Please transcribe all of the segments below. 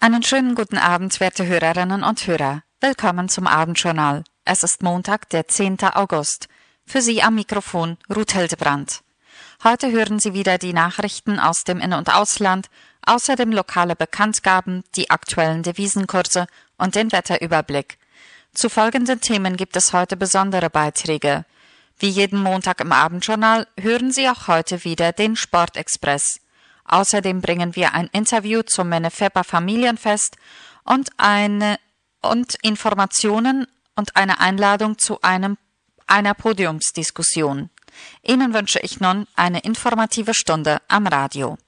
Einen schönen guten Abend, werte Hörerinnen und Hörer. Willkommen zum Abendjournal. Es ist Montag, der 10. August. Für Sie am Mikrofon Ruth Hildebrandt. Heute hören Sie wieder die Nachrichten aus dem In- und Ausland, außerdem lokale Bekanntgaben, die aktuellen Devisenkurse und den Wetterüberblick. Zu folgenden Themen gibt es heute besondere Beiträge. Wie jeden Montag im Abendjournal hören Sie auch heute wieder den Sportexpress. Außerdem bringen wir ein Interview zum Menefepa Familienfest und Informationen und eine Einladung zu einer Podiumsdiskussion. Ihnen wünsche ich nun eine informative Stunde am Radio.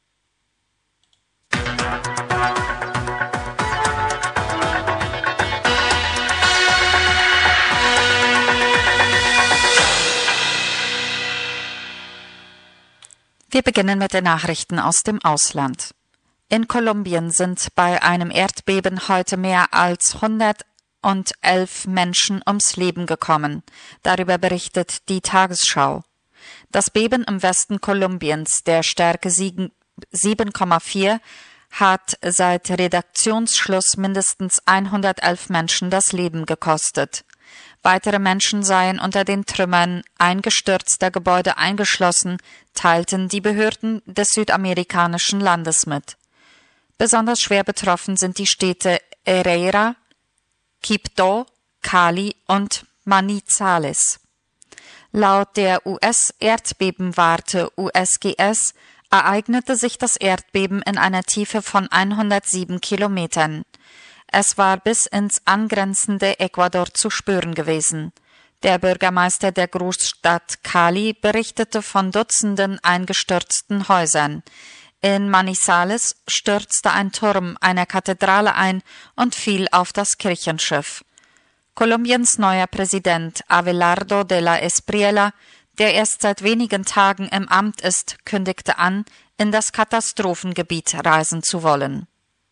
Wir beginnen mit den Nachrichten aus dem Ausland. In Kolumbien sind bei einem Erdbeben heute mehr als 111 Menschen ums Leben gekommen. Darüber berichtet die Tagesschau. Das Beben im Westen Kolumbiens, der Stärke 7,4, hat seit Redaktionsschluss mindestens 111 Menschen das Leben gekostet. Weitere Menschen seien unter den Trümmern eingestürzter Gebäude eingeschlossen, teilten die Behörden des südamerikanischen Landes mit. Besonders schwer betroffen sind die Städte Heredia, Quibdó, Cali und Manizales. Laut der US-Erdbebenwarte USGS ereignete sich das Erdbeben in einer Tiefe von 107 Kilometern. Es war bis ins angrenzende Ecuador zu spüren gewesen. Der Bürgermeister der Großstadt Cali berichtete von Dutzenden eingestürzten Häusern. In Manizales stürzte ein Turm einer Kathedrale ein und fiel auf das Kirchenschiff. Kolumbiens neuer Präsident Abelardo de la Espriella, der erst seit wenigen Tagen im Amt ist, kündigte an, in das Katastrophengebiet reisen zu wollen.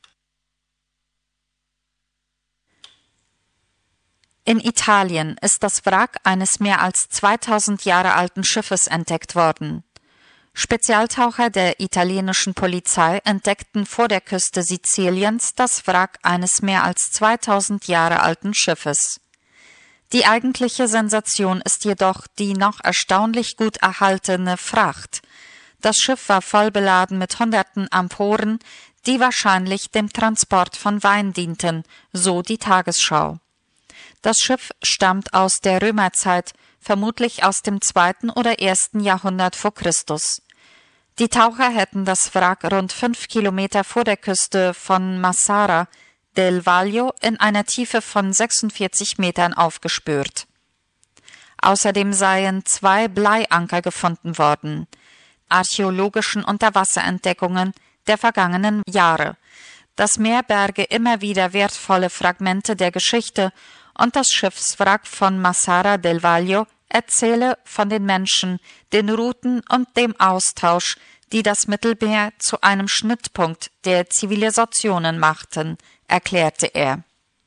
In Italien ist das Wrack eines mehr als 2000 Jahre alten Schiffes entdeckt worden. Spezialtaucher der italienischen Polizei entdeckten vor der Küste Siziliens das Wrack eines mehr als 2000 Jahre alten Schiffes. Die eigentliche Sensation ist jedoch die noch erstaunlich gut erhaltene Fracht. Das Schiff war voll beladen mit hunderten Amphoren, die wahrscheinlich dem Transport von Wein dienten, so die Tagesschau. Das Schiff stammt aus der Römerzeit, vermutlich aus dem 2. oder 1. Jahrhundert vor Christus. Die Taucher hätten das Wrack rund 5 Kilometer vor der Küste von Massara del Vaglio in einer Tiefe von 46 Metern aufgespürt. Außerdem seien 2 Bleianker gefunden worden, archäologischen Unterwasserentdeckungen der vergangenen Jahre. Das Meer berge immer wieder wertvolle Fragmente der Geschichte und das Schiffswrack von Massara del Vaglio erzähle von den Menschen, den Routen und dem Austausch, die das Mittelmeer zu einem Schnittpunkt der Zivilisationen machten, erklärte er.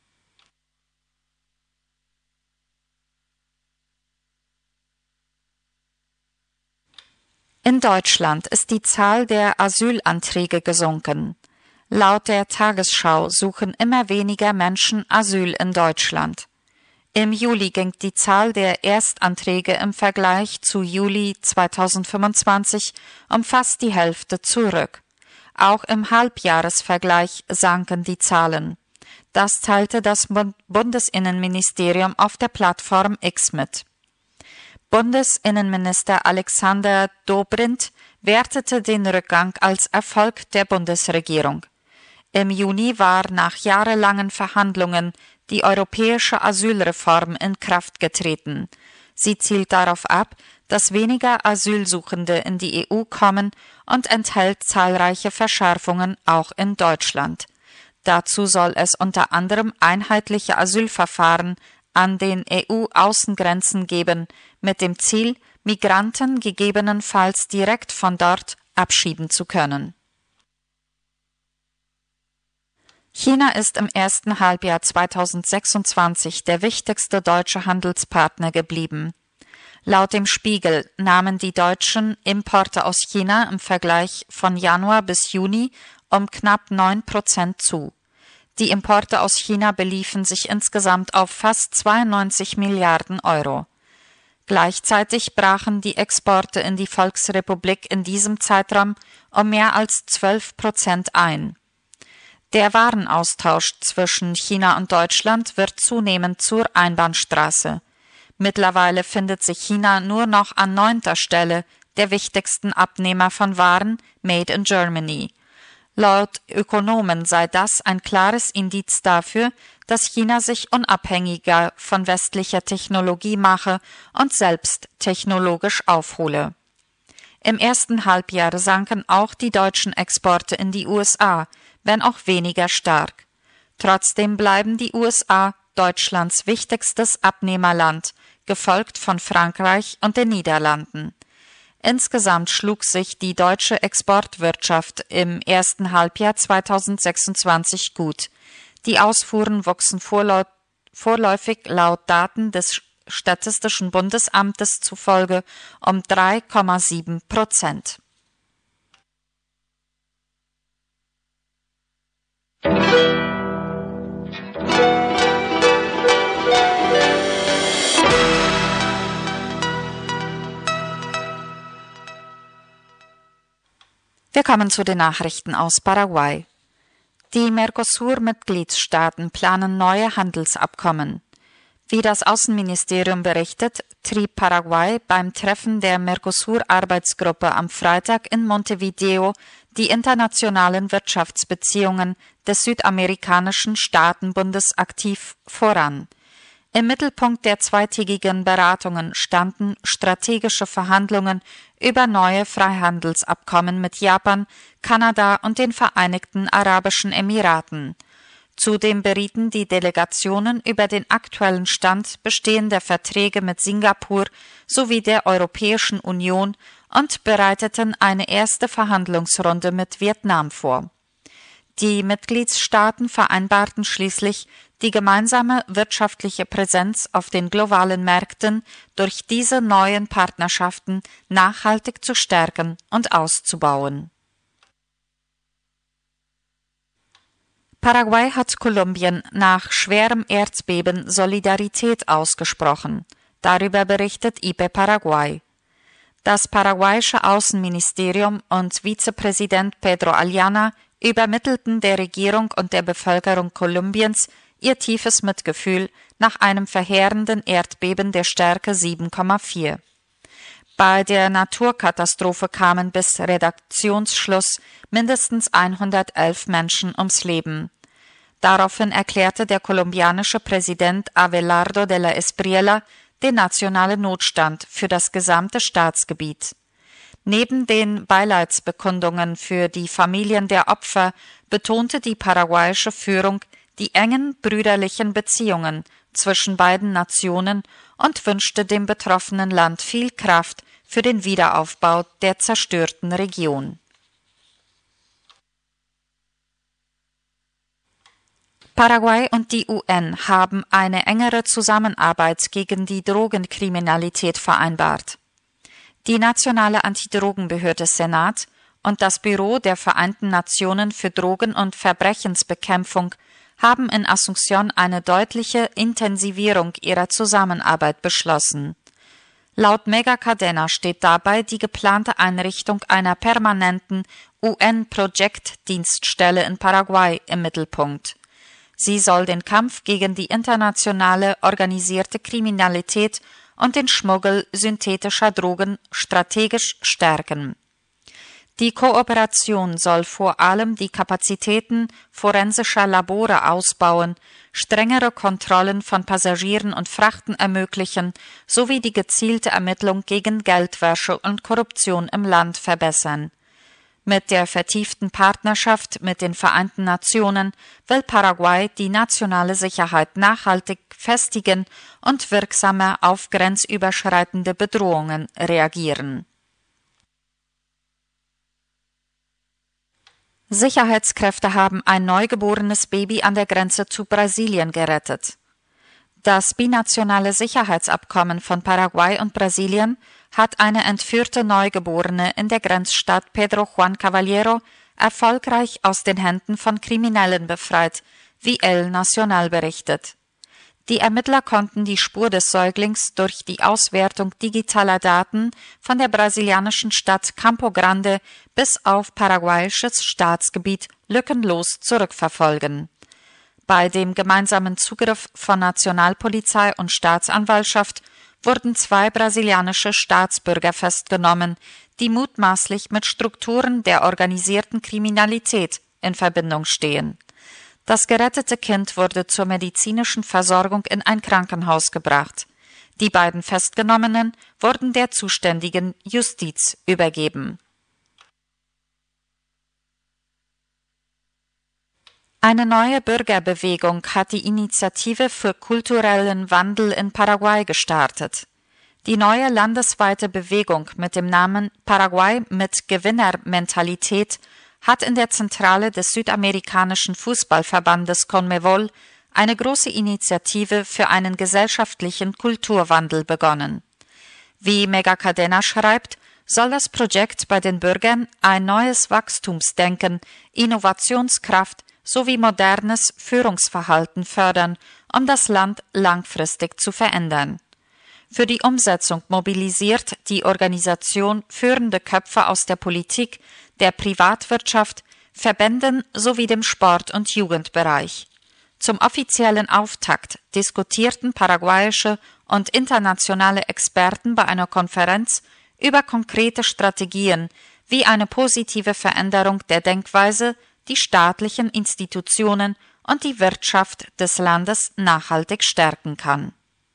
In Deutschland ist die Zahl der Asylanträge gesunken. Laut der Tagesschau suchen immer weniger Menschen Asyl in Deutschland. Im Juli ging die Zahl der Erstanträge im Vergleich zu Juli 2025 um fast die Hälfte zurück. Auch im Halbjahresvergleich sanken die Zahlen. Das teilte das Bundesinnenministerium auf der Plattform X mit. Bundesinnenminister Alexander Dobrindt wertete den Rückgang als Erfolg der Bundesregierung. Im Juni war nach jahrelangen Verhandlungen die europäische Asylreform in Kraft getreten. Sie zielt darauf ab, dass weniger Asylsuchende in die EU kommen und enthält zahlreiche Verschärfungen auch in Deutschland. Dazu soll es unter anderem einheitliche Asylverfahren an den EU-Außengrenzen geben, mit dem Ziel, Migranten gegebenenfalls direkt von dort abschieben zu können. China ist im ersten Halbjahr 2026 der wichtigste deutsche Handelspartner geblieben. Laut dem Spiegel nahmen die deutschen Importe aus China im Vergleich von Januar bis Juni um knapp 9% zu. Die Importe aus China beliefen sich insgesamt auf fast 92 Milliarden Euro. Gleichzeitig brachen die Exporte in die Volksrepublik in diesem Zeitraum um mehr als 12% ein. Der Warenaustausch zwischen China und Deutschland wird zunehmend zur Einbahnstraße. Mittlerweile findet sich China nur noch an 9. Stelle der wichtigsten Abnehmer von Waren made in Germany. Laut Ökonomen sei das ein klares Indiz dafür, dass China sich unabhängiger von westlicher Technologie mache und selbst technologisch aufhole. Im ersten Halbjahr sanken auch die deutschen Exporte in die USA, wenn auch weniger stark. Trotzdem bleiben die USA Deutschlands wichtigstes Abnehmerland, gefolgt von Frankreich und den Niederlanden. Insgesamt schlug sich die deutsche Exportwirtschaft im ersten Halbjahr 2026 gut. Die Ausfuhren wuchsen vorläufig laut Daten des Statistischen Bundesamtes zufolge um 3,7%. Wir kommen zu den Nachrichten aus Paraguay. Die Mercosur-Mitgliedstaaten planen neue Handelsabkommen. Wie das Außenministerium berichtet, trieb Paraguay beim Treffen der Mercosur-Arbeitsgruppe am Freitag in Montevideo die internationalen Wirtschaftsbeziehungen des südamerikanischen Staatenbundes aktiv voran. Im Mittelpunkt der zweitägigen Beratungen standen strategische Verhandlungen über neue Freihandelsabkommen mit Japan, Kanada und den Vereinigten Arabischen Emiraten. Zudem berieten die Delegationen über den aktuellen Stand bestehender Verträge mit Singapur sowie der Europäischen Union und bereiteten eine erste Verhandlungsrunde mit Vietnam vor. Die Mitgliedstaaten vereinbarten schließlich, die gemeinsame wirtschaftliche Präsenz auf den globalen Märkten durch diese neuen Partnerschaften nachhaltig zu stärken und auszubauen. Paraguay hat Kolumbien nach schwerem Erdbeben Solidarität ausgesprochen. Darüber berichtet IP Paraguay. Das paraguayische Außenministerium und Vizepräsident Pedro Aliana übermittelten der Regierung und der Bevölkerung Kolumbiens ihr tiefes Mitgefühl nach einem verheerenden Erdbeben der Stärke 7,4. Bei der Naturkatastrophe kamen bis Redaktionsschluss mindestens 111 Menschen ums Leben. Daraufhin erklärte der kolumbianische Präsident Abelardo de la Espriella den nationalen Notstand für das gesamte Staatsgebiet. Neben den Beileidsbekundungen für die Familien der Opfer betonte die paraguayische Führung die engen brüderlichen Beziehungen zwischen beiden Nationen und wünschte dem betroffenen Land viel Kraft für den Wiederaufbau der zerstörten Region. Paraguay und die UN haben eine engere Zusammenarbeit gegen die Drogenkriminalität vereinbart. Die nationale Antidrogenbehörde Senat und das Büro der Vereinten Nationen für Drogen- und Verbrechensbekämpfung haben in Asunción eine deutliche Intensivierung ihrer Zusammenarbeit beschlossen. Laut Megacadena steht dabei die geplante Einrichtung einer permanenten UN-Projektdienststelle in Paraguay im Mittelpunkt. Sie soll den Kampf gegen die internationale organisierte Kriminalität und den Schmuggel synthetischer Drogen strategisch stärken. Die Kooperation soll vor allem die Kapazitäten forensischer Labore ausbauen, strengere Kontrollen von Passagieren und Frachten ermöglichen sowie die gezielte Ermittlung gegen Geldwäsche und Korruption im Land verbessern. Mit der vertieften Partnerschaft mit den Vereinten Nationen will Paraguay die nationale Sicherheit nachhaltig festigen und wirksamer auf grenzüberschreitende Bedrohungen reagieren. Sicherheitskräfte haben ein neugeborenes Baby an der Grenze zu Brasilien gerettet. Das binationale Sicherheitsabkommen von Paraguay und Brasilien hat eine entführte Neugeborene in der Grenzstadt Pedro Juan Caballero erfolgreich aus den Händen von Kriminellen befreit, wie El Nacional berichtet. Die Ermittler konnten die Spur des Säuglings durch die Auswertung digitaler Daten von der brasilianischen Stadt Campo Grande bis auf paraguayisches Staatsgebiet lückenlos zurückverfolgen. Bei dem gemeinsamen Zugriff von Nationalpolizei und Staatsanwaltschaft wurden 2 brasilianische Staatsbürger festgenommen, die mutmaßlich mit Strukturen der organisierten Kriminalität in Verbindung stehen. Das gerettete Kind wurde zur medizinischen Versorgung in ein Krankenhaus gebracht. Die beiden Festgenommenen wurden der zuständigen Justiz übergeben. Eine neue Bürgerbewegung hat die Initiative für kulturellen Wandel in Paraguay gestartet. Die neue landesweite Bewegung mit dem Namen Paraguay mit Gewinnermentalität hat in der Zentrale des südamerikanischen Fußballverbandes CONMEBOL eine große Initiative für einen gesellschaftlichen Kulturwandel begonnen. Wie Megacadena schreibt, soll das Projekt bei den Bürgern ein neues Wachstumsdenken, Innovationskraft sowie modernes Führungsverhalten fördern, um das Land langfristig zu verändern. Für die Umsetzung mobilisiert die Organisation führende Köpfe aus der Politik, der Privatwirtschaft, Verbänden sowie dem Sport- und Jugendbereich. Zum offiziellen Auftakt diskutierten paraguayische und internationale Experten bei einer Konferenz über konkrete Strategien, wie eine positive Veränderung der Denkweise die staatlichen Institutionen und die Wirtschaft des Landes nachhaltig stärken kann.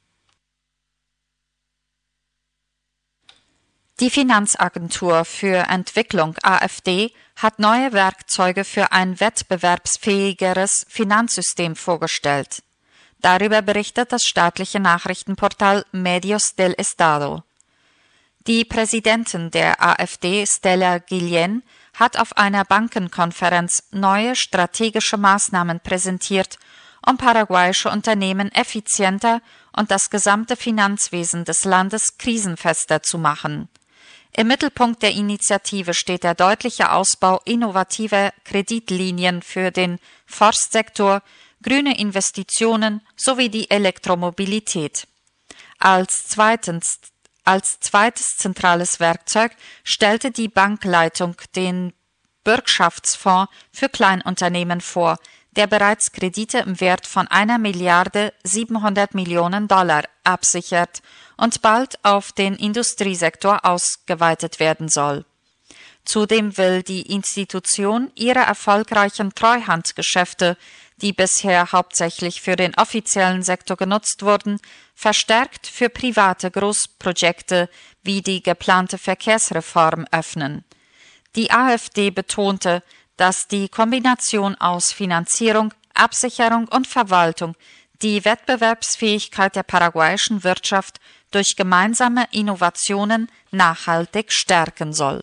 Die Finanzagentur für Entwicklung AfD hat neue Werkzeuge für ein wettbewerbsfähigeres Finanzsystem vorgestellt. Darüber berichtet das staatliche Nachrichtenportal Medios del Estado. Die Präsidentin der AfD, Stella Guillén, hat auf einer Bankenkonferenz neue strategische Maßnahmen präsentiert, um paraguayische Unternehmen effizienter und das gesamte Finanzwesen des Landes krisenfester zu machen. Im Mittelpunkt der Initiative steht der deutliche Ausbau innovativer Kreditlinien für den Forstsektor, grüne Investitionen sowie die Elektromobilität. Als zweites zentrales Werkzeug stellte die Bankleitung den Bürgschaftsfonds für Kleinunternehmen vor, der bereits Kredite im Wert von 1.700 Millionen Dollar absichert und bald auf den Industriesektor ausgeweitet werden soll. Zudem will die Institution ihre erfolgreichen Treuhandgeschäfte, die bisher hauptsächlich für den offiziellen Sektor genutzt wurden, verstärkt für private Großprojekte wie die geplante Verkehrsreform öffnen. Die AfD betonte, dass die Kombination aus Finanzierung, Absicherung und Verwaltung die Wettbewerbsfähigkeit der paraguayischen Wirtschaft durch gemeinsame Innovationen nachhaltig stärken soll.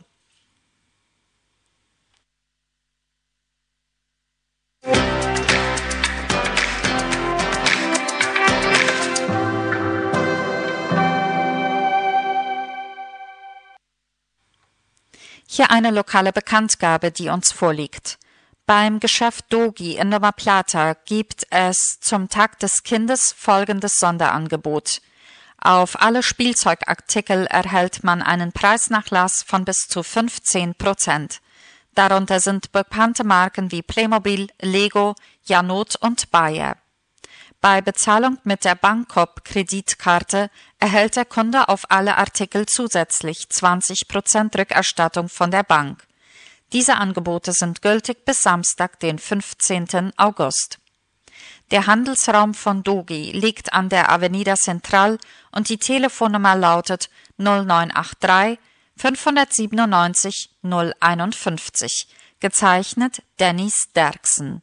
Hier eine lokale Bekanntgabe, die uns vorliegt. Beim Geschäft Dogi in Nova Plata gibt es zum Tag des Kindes folgendes Sonderangebot. Auf alle Spielzeugartikel erhält man einen Preisnachlass von bis zu 15%. Darunter sind bekannte Marken wie Playmobil, Lego, Janot und Bayer. Bei Bezahlung mit der Bankopp-Kreditkarte erhält der Kunde auf alle Artikel zusätzlich 20% Rückerstattung von der Bank. Diese Angebote sind gültig bis Samstag, den 15. August. Der Handelsraum von Dogi liegt an der Avenida Central und die Telefonnummer lautet 0983 597 051, gezeichnet Dennis Derksen.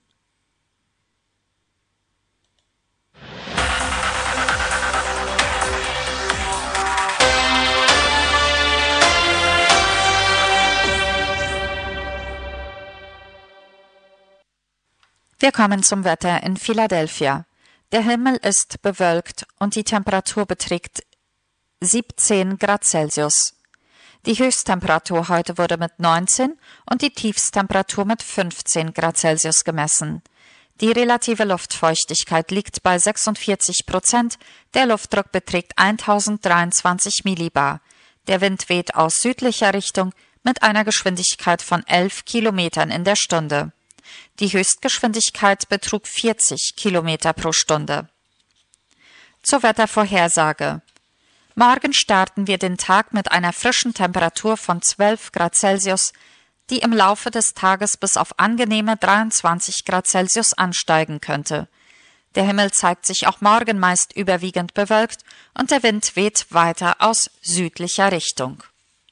Wir kommen zum Wetter in Philadelphia. Der Himmel ist bewölkt und die Temperatur beträgt 17 Grad Celsius. Die Höchsttemperatur heute wurde mit 19 und die Tiefsttemperatur mit 15 Grad Celsius gemessen. Die relative Luftfeuchtigkeit liegt bei 46%, der Luftdruck beträgt 1023 Millibar. Der Wind weht aus südlicher Richtung mit einer Geschwindigkeit von 11 Kilometern in der Stunde. Die Höchstgeschwindigkeit betrug 40 Kilometer pro Stunde. Zur Wettervorhersage. Morgen starten wir den Tag mit einer frischen Temperatur von 12 Grad Celsius, die im Laufe des Tages bis auf angenehme 23 Grad Celsius ansteigen könnte. Der Himmel zeigt sich auch morgen meist überwiegend bewölkt und der Wind weht weiter aus südlicher Richtung.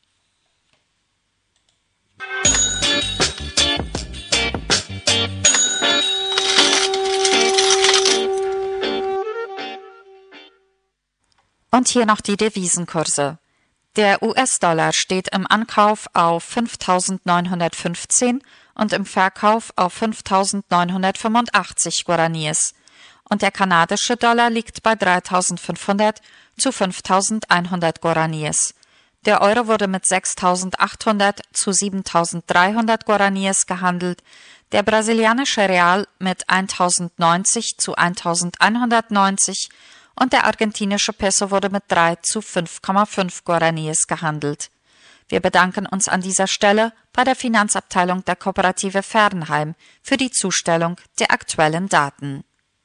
Und hier noch die Devisenkurse. Der US-Dollar steht im Ankauf auf 5.915 und im Verkauf auf 5.985 Guaraníes. Und der kanadische Dollar liegt bei 3.500 zu 5.100 Guaraníes. Der Euro wurde mit 6.800 zu 7.300 Guaraníes gehandelt, der brasilianische Real mit 1.090 zu 1.190 und der argentinische Peso wurde mit 3 zu 5,5 Guaraníes gehandelt. Wir bedanken uns an dieser Stelle bei der Finanzabteilung der Kooperative Fernheim für die Zustellung der aktuellen Daten.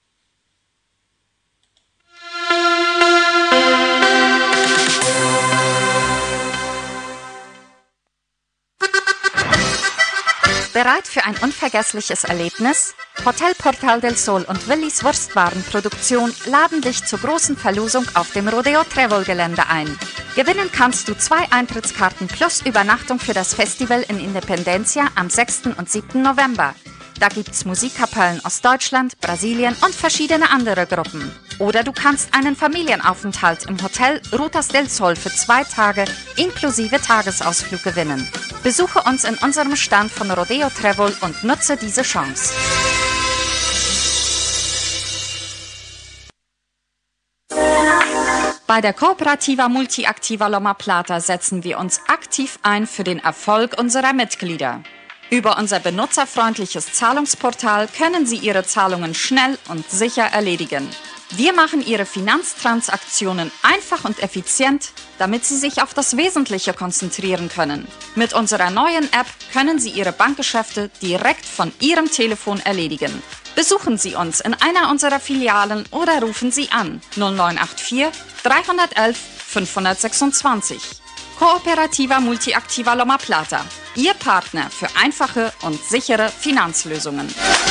Bereit für ein unvergessliches Erlebnis? Hotel Portal del Sol und Willis Wurstwarenproduktion laden dich zur großen Verlosung auf dem Rodeo Trébol Gelände ein. Gewinnen kannst du 2 Eintrittskarten plus Übernachtung für das Festival in Independencia am 6. und 7. November. Da gibt's Musikkapellen aus Deutschland, Brasilien und verschiedene andere Gruppen. Oder du kannst einen Familienaufenthalt im Hotel Rutas del Sol für 2 Tage inklusive Tagesausflug gewinnen. Besuche uns in unserem Stand von Rodeo Trébol und nutze diese Chance. Bei der Cooperativa Multiactiva Loma Plata setzen wir uns aktiv ein für den Erfolg unserer Mitglieder. Über unser benutzerfreundliches Zahlungsportal können Sie Ihre Zahlungen schnell und sicher erledigen. Wir machen Ihre Finanztransaktionen einfach und effizient, damit Sie sich auf das Wesentliche konzentrieren können. Mit unserer neuen App können Sie Ihre Bankgeschäfte direkt von Ihrem Telefon erledigen. Besuchen Sie uns in einer unserer Filialen oder rufen Sie an 0984 311 526. Cooperativa Multiactiva Loma Plata, Ihr Partner für einfache und sichere Finanzlösungen.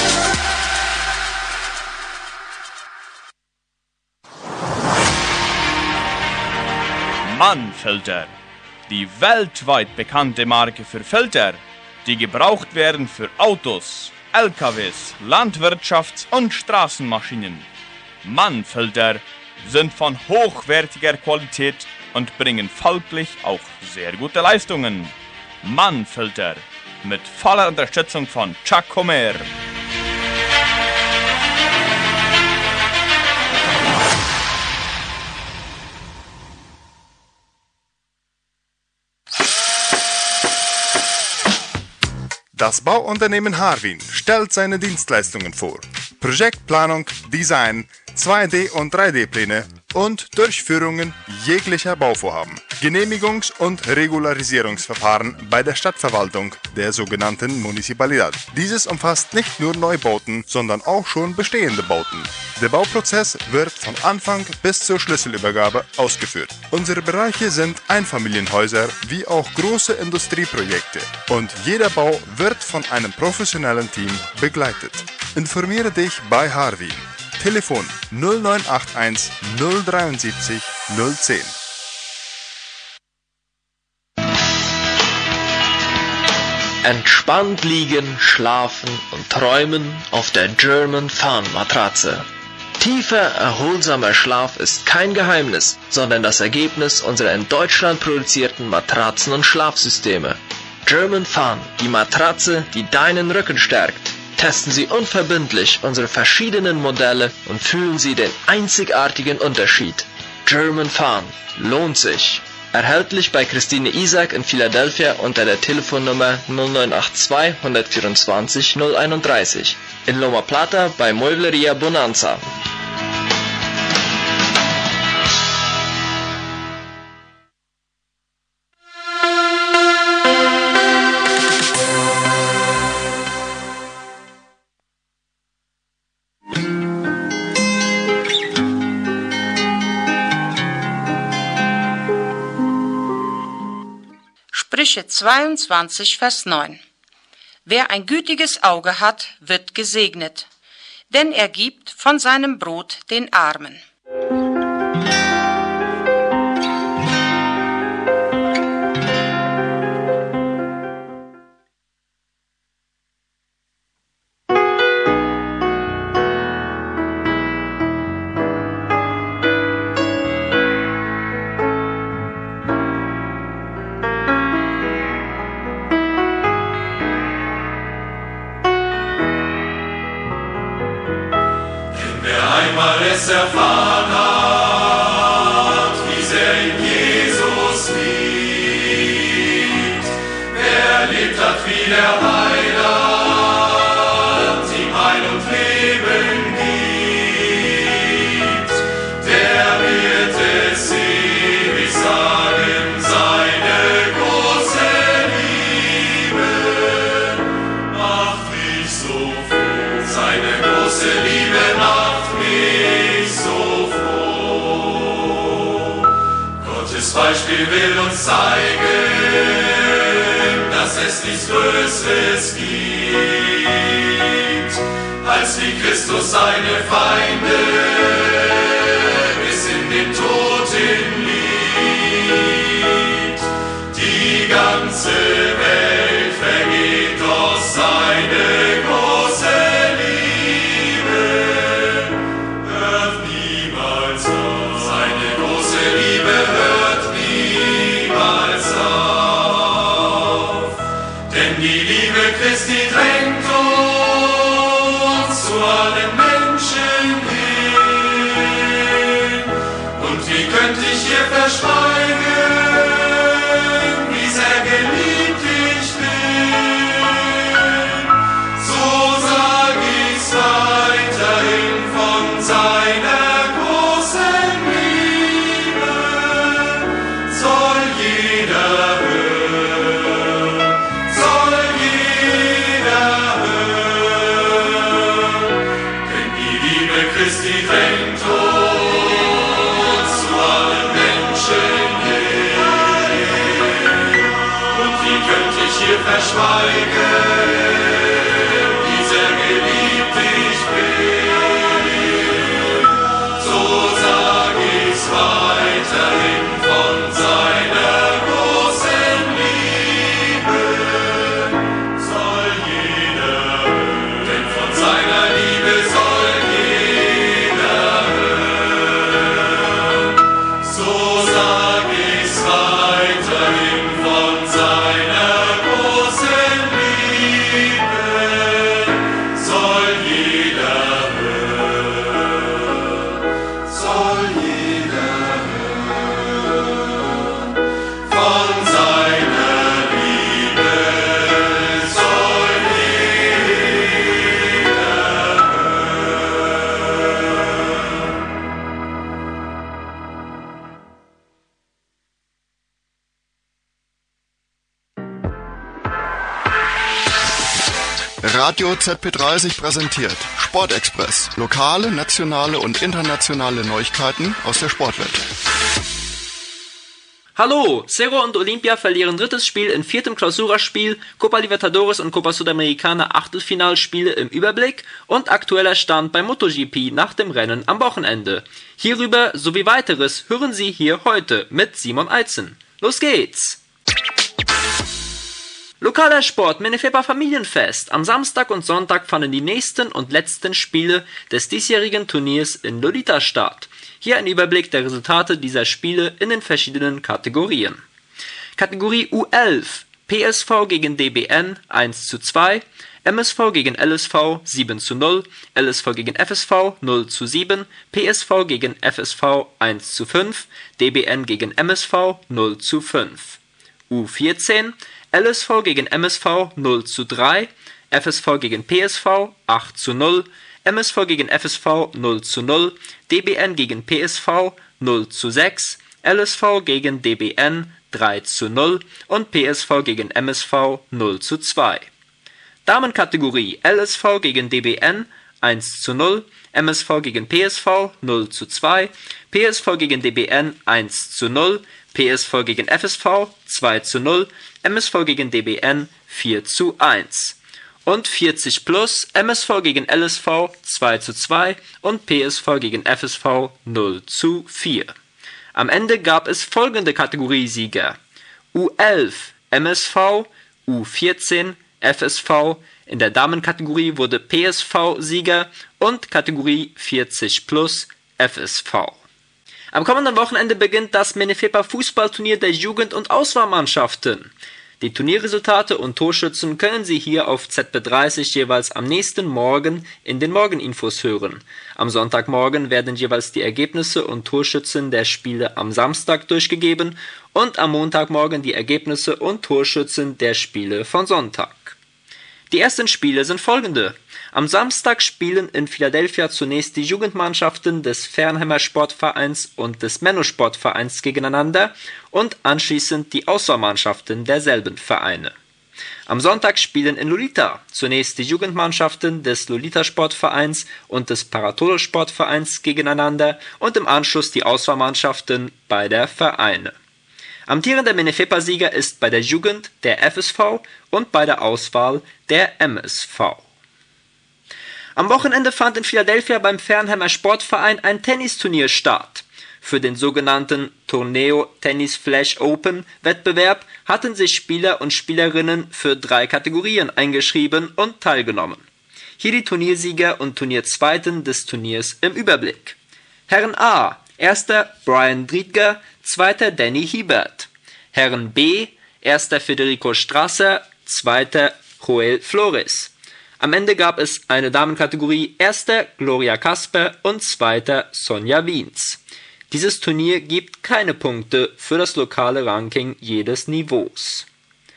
Mannfilter, die weltweit bekannte Marke für Filter, die gebraucht werden für Autos, LKWs, Landwirtschafts- und Straßenmaschinen. Mannfilter sind von hochwertiger Qualität und bringen folglich auch sehr gute Leistungen. Mannfilter mit voller Unterstützung von Chuck Comer. Das Bauunternehmen Harwin stellt seine Dienstleistungen vor. Projektplanung, Design, 2D- und 3D-Pläne und Durchführungen jeglicher Bauvorhaben. Genehmigungs- und Regularisierungsverfahren bei der Stadtverwaltung, der sogenannten Municipalidad. Dieses umfasst nicht nur Neubauten, sondern auch schon bestehende Bauten. Der Bauprozess wird von Anfang bis zur Schlüsselübergabe ausgeführt. Unsere Bereiche sind Einfamilienhäuser wie auch große Industrieprojekte und jeder Bau wird von einem professionellen Team begleitet. Informiere dich bei Harwin. Telefon 0981 073 010. Entspannt liegen, schlafen und träumen auf der German Fan Matratze. Tiefer, erholsamer Schlaf ist kein Geheimnis, sondern das Ergebnis unserer in Deutschland produzierten Matratzen und Schlafsysteme. German Fan, die Matratze, die deinen Rücken stärkt. Testen Sie unverbindlich unsere verschiedenen Modelle und fühlen Sie den einzigartigen Unterschied. German Fan lohnt sich. Erhältlich bei Christine Isaac in Philadelphia unter der Telefonnummer 0982 124 031. In Loma Plata bei Muebleria Bonanza. Sprüche 22, Vers 9. Wer ein gütiges Auge hat, wird gesegnet, denn er gibt von seinem Brot den Armen. Es erfahren hat, wie sehr ihn Jesus liebt. Wer erlebt hat, wie der Heiland ihm Heil und Leben gibt, der wird es ewig sagen, seine große Liebe macht mich so froh, seine große Liebe macht mich so froh. Gottes Beispiel will uns zeigen, dass es nichts Größeres gibt, als wie Christus seine Feinde bis in den Tod hinliebt. Die ganze Welt vergeht, doch seine große Liebe hört niemals auf. Seine große Liebe hört niemals auf. Denn die Liebe Christi drängt uns zu allen Menschen hin. Und wie könnte ich ihr verschweigen, wie sehr geliebt ich bin? So sag ich's weiterhin von seiner großen Liebe. Soll jeder hören, soll jeder hören. Denn die Liebe Christi drängt uns zu allen Menschen hin. Und wie könnte ich ihr verschweigen, wie sehr geliebt ich bin? So sag ich's weiterhin von seiner großen Liebe. Soll jeder hören, denn von seiner Liebe soll jeder hören. So sag ich's weiterhin von seiner großen Liebe. Soll jeder hören, soll jeder hören. Von seiner Liebe soll jeder Radio ZP30 präsentiert Sportexpress. Lokale, nationale und internationale Neuigkeiten aus der Sportwelt. Hallo! Cerro und Olimpia verlieren drittes Spiel in viertem Clausura-Spiel, Copa Libertadores und Copa Sudamericana Achtelfinalspiele im Überblick und aktueller Stand beim MotoGP nach dem Rennen am Wochenende. Hierüber sowie weiteres hören Sie hier heute mit Simon Eitzen. Los geht's! Lokaler Sport Menefepa Familienfest. Am Samstag und Sonntag fanden die nächsten und letzten Spiele des diesjährigen Turniers in Lolita statt. Hier ein Überblick der Resultate dieser Spiele in den verschiedenen Kategorien. Kategorie U11. PSV gegen DBN 1:2, MSV gegen LSV 7:0, LSV gegen FSV 0:7, PSV gegen FSV 1:5, DBN gegen MSV 0:5. U14, LSV gegen MSV 0:3, FSV gegen PSV 8:0, MSV gegen FSV 0:0, DBN gegen PSV 0:6, LSV gegen DBN 3:0 und PSV gegen MSV 0:2. Damenkategorie LSV gegen DBN 1:0, MSV gegen PSV 0:2, PSV gegen DBN 1:0, PSV gegen FSV 2:0, MSV gegen DBN 4:1. Und 40 plus MSV gegen LSV 2:2 und PSV gegen FSV 0:4. Am Ende gab es folgende Kategoriesieger: U11 MSV, U14 FSV, in der Damenkategorie wurde PSV Sieger und Kategorie 40 plus FSV. Am kommenden Wochenende beginnt das Menefepa Fußballturnier der Jugend- und Auswahlmannschaften. Die Turnierresultate und Torschützen können Sie hier auf ZB30 jeweils am nächsten Morgen in den Morgeninfos hören. Am Sonntagmorgen werden jeweils die Ergebnisse und Torschützen der Spiele am Samstag durchgegeben und am Montagmorgen die Ergebnisse und Torschützen der Spiele von Sonntag. Die ersten Spiele sind folgende. Am Samstag spielen in Philadelphia zunächst die Jugendmannschaften des Fernheimer Sportvereins und des Menno Sportvereins gegeneinander und anschließend die Auswahlmannschaften derselben Vereine. Am Sonntag spielen in Lolita zunächst die Jugendmannschaften des Lolita Sportvereins und des Paratolo Sportvereins gegeneinander und im Anschluss die Auswahlmannschaften beider Vereine. Amtierender Menefepa-Sieger ist bei der Jugend der FSV und bei der Auswahl der MSV. Am Wochenende fand in Philadelphia beim Fernheimer Sportverein ein Tennisturnier statt. Für den sogenannten Torneo Tennis Flash Open Wettbewerb hatten sich Spieler und Spielerinnen für 3 Kategorien eingeschrieben und teilgenommen. Hier die Turniersieger und Turnierzweiten des Turniers im Überblick. Herren A: Erster Brian Driedger, Zweiter Danny Hiebert. Herren B: Erster Federico Strasser, Zweiter Joel Flores. Am Ende gab es eine Damenkategorie: Erster Gloria Kasper und Zweiter Sonja Wiens. Dieses Turnier gibt keine Punkte für das lokale Ranking jedes Niveaus.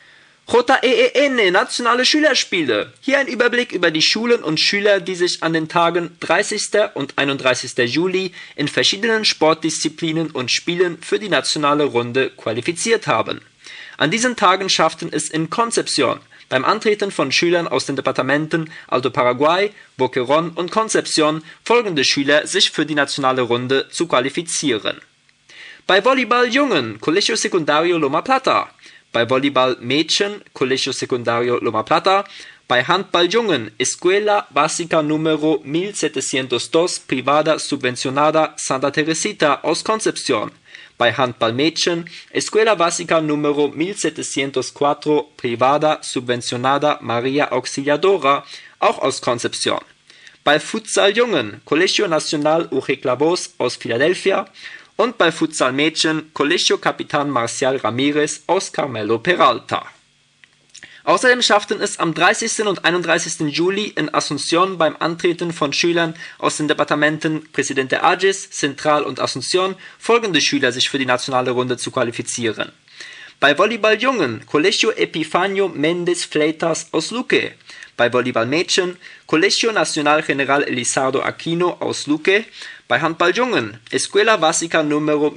JEEN, nationale Schülerspiele. Hier ein Überblick über die Schulen und Schüler, die sich an den Tagen 30. und 31. Juli in verschiedenen Sportdisziplinen und Spielen für die nationale Runde qualifiziert haben. An diesen Tagen schafften es in Concepción beim Antreten von Schülern aus den Departementen Alto Paraguay, Boquerón und Concepción folgende Schüler sich für die nationale Runde zu qualifizieren. Bei Volleyball Jungen, Colegio Secundario Loma Plata. Bei Volleyball Mädchen, Colegio Secundario Loma Plata. Bei Handball Jungen, Escuela Básica Número 1702 Privada Subvencionada Santa Teresita aus Concepción. Bei Handball Mädchen, Escuela Básica Número 1704 Privada Subvencionada María Auxiliadora, auch aus Concepción. Bei Futsal Jungen, Colegio Nacional Ujeclavos aus Philadelphia. Und bei Futsal Mädchen, Colegio Capitán Marcial Ramírez aus Carmelo Peralta. Außerdem schafften es am 30. und 31. Juli in Asunción beim Antreten von Schülern aus den Departementen Presidente Agis, Central und Asunción folgende Schüler sich für die nationale Runde zu qualifizieren. Bei Volleyball Jungen, Colegio Epifanio Méndez Fleitas aus Luque. Bei Volleyball Mädchen, Colegio Nacional General Elizardo Aquino aus Luque. Bei Handball Jungen, Escuela Básica Número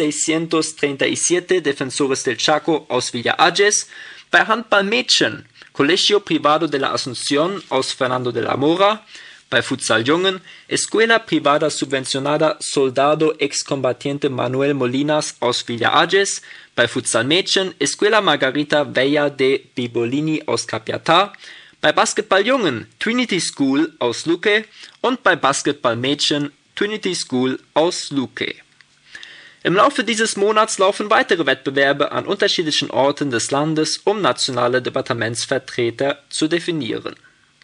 1637 Defensores del Chaco aus Villa Agis. Bei Handball Mädchen, Colegio Privado de la Asunción aus Fernando de la Mora. Bei Futsal Jungen, Escuela Privada Subvencionada Soldado Excombatiente Manuel Molinas aus Villa Agis. Bei Futsal Mädchen, Escuela Margarita Vella de Bibolini aus Capiatá. Bei Basketball Jungen, Trinity School aus Luque. Und bei Basketball Mädchen, Trinity School aus Luque. Im Laufe dieses Monats laufen weitere Wettbewerbe an unterschiedlichen Orten des Landes, um nationale Departementsvertreter zu definieren.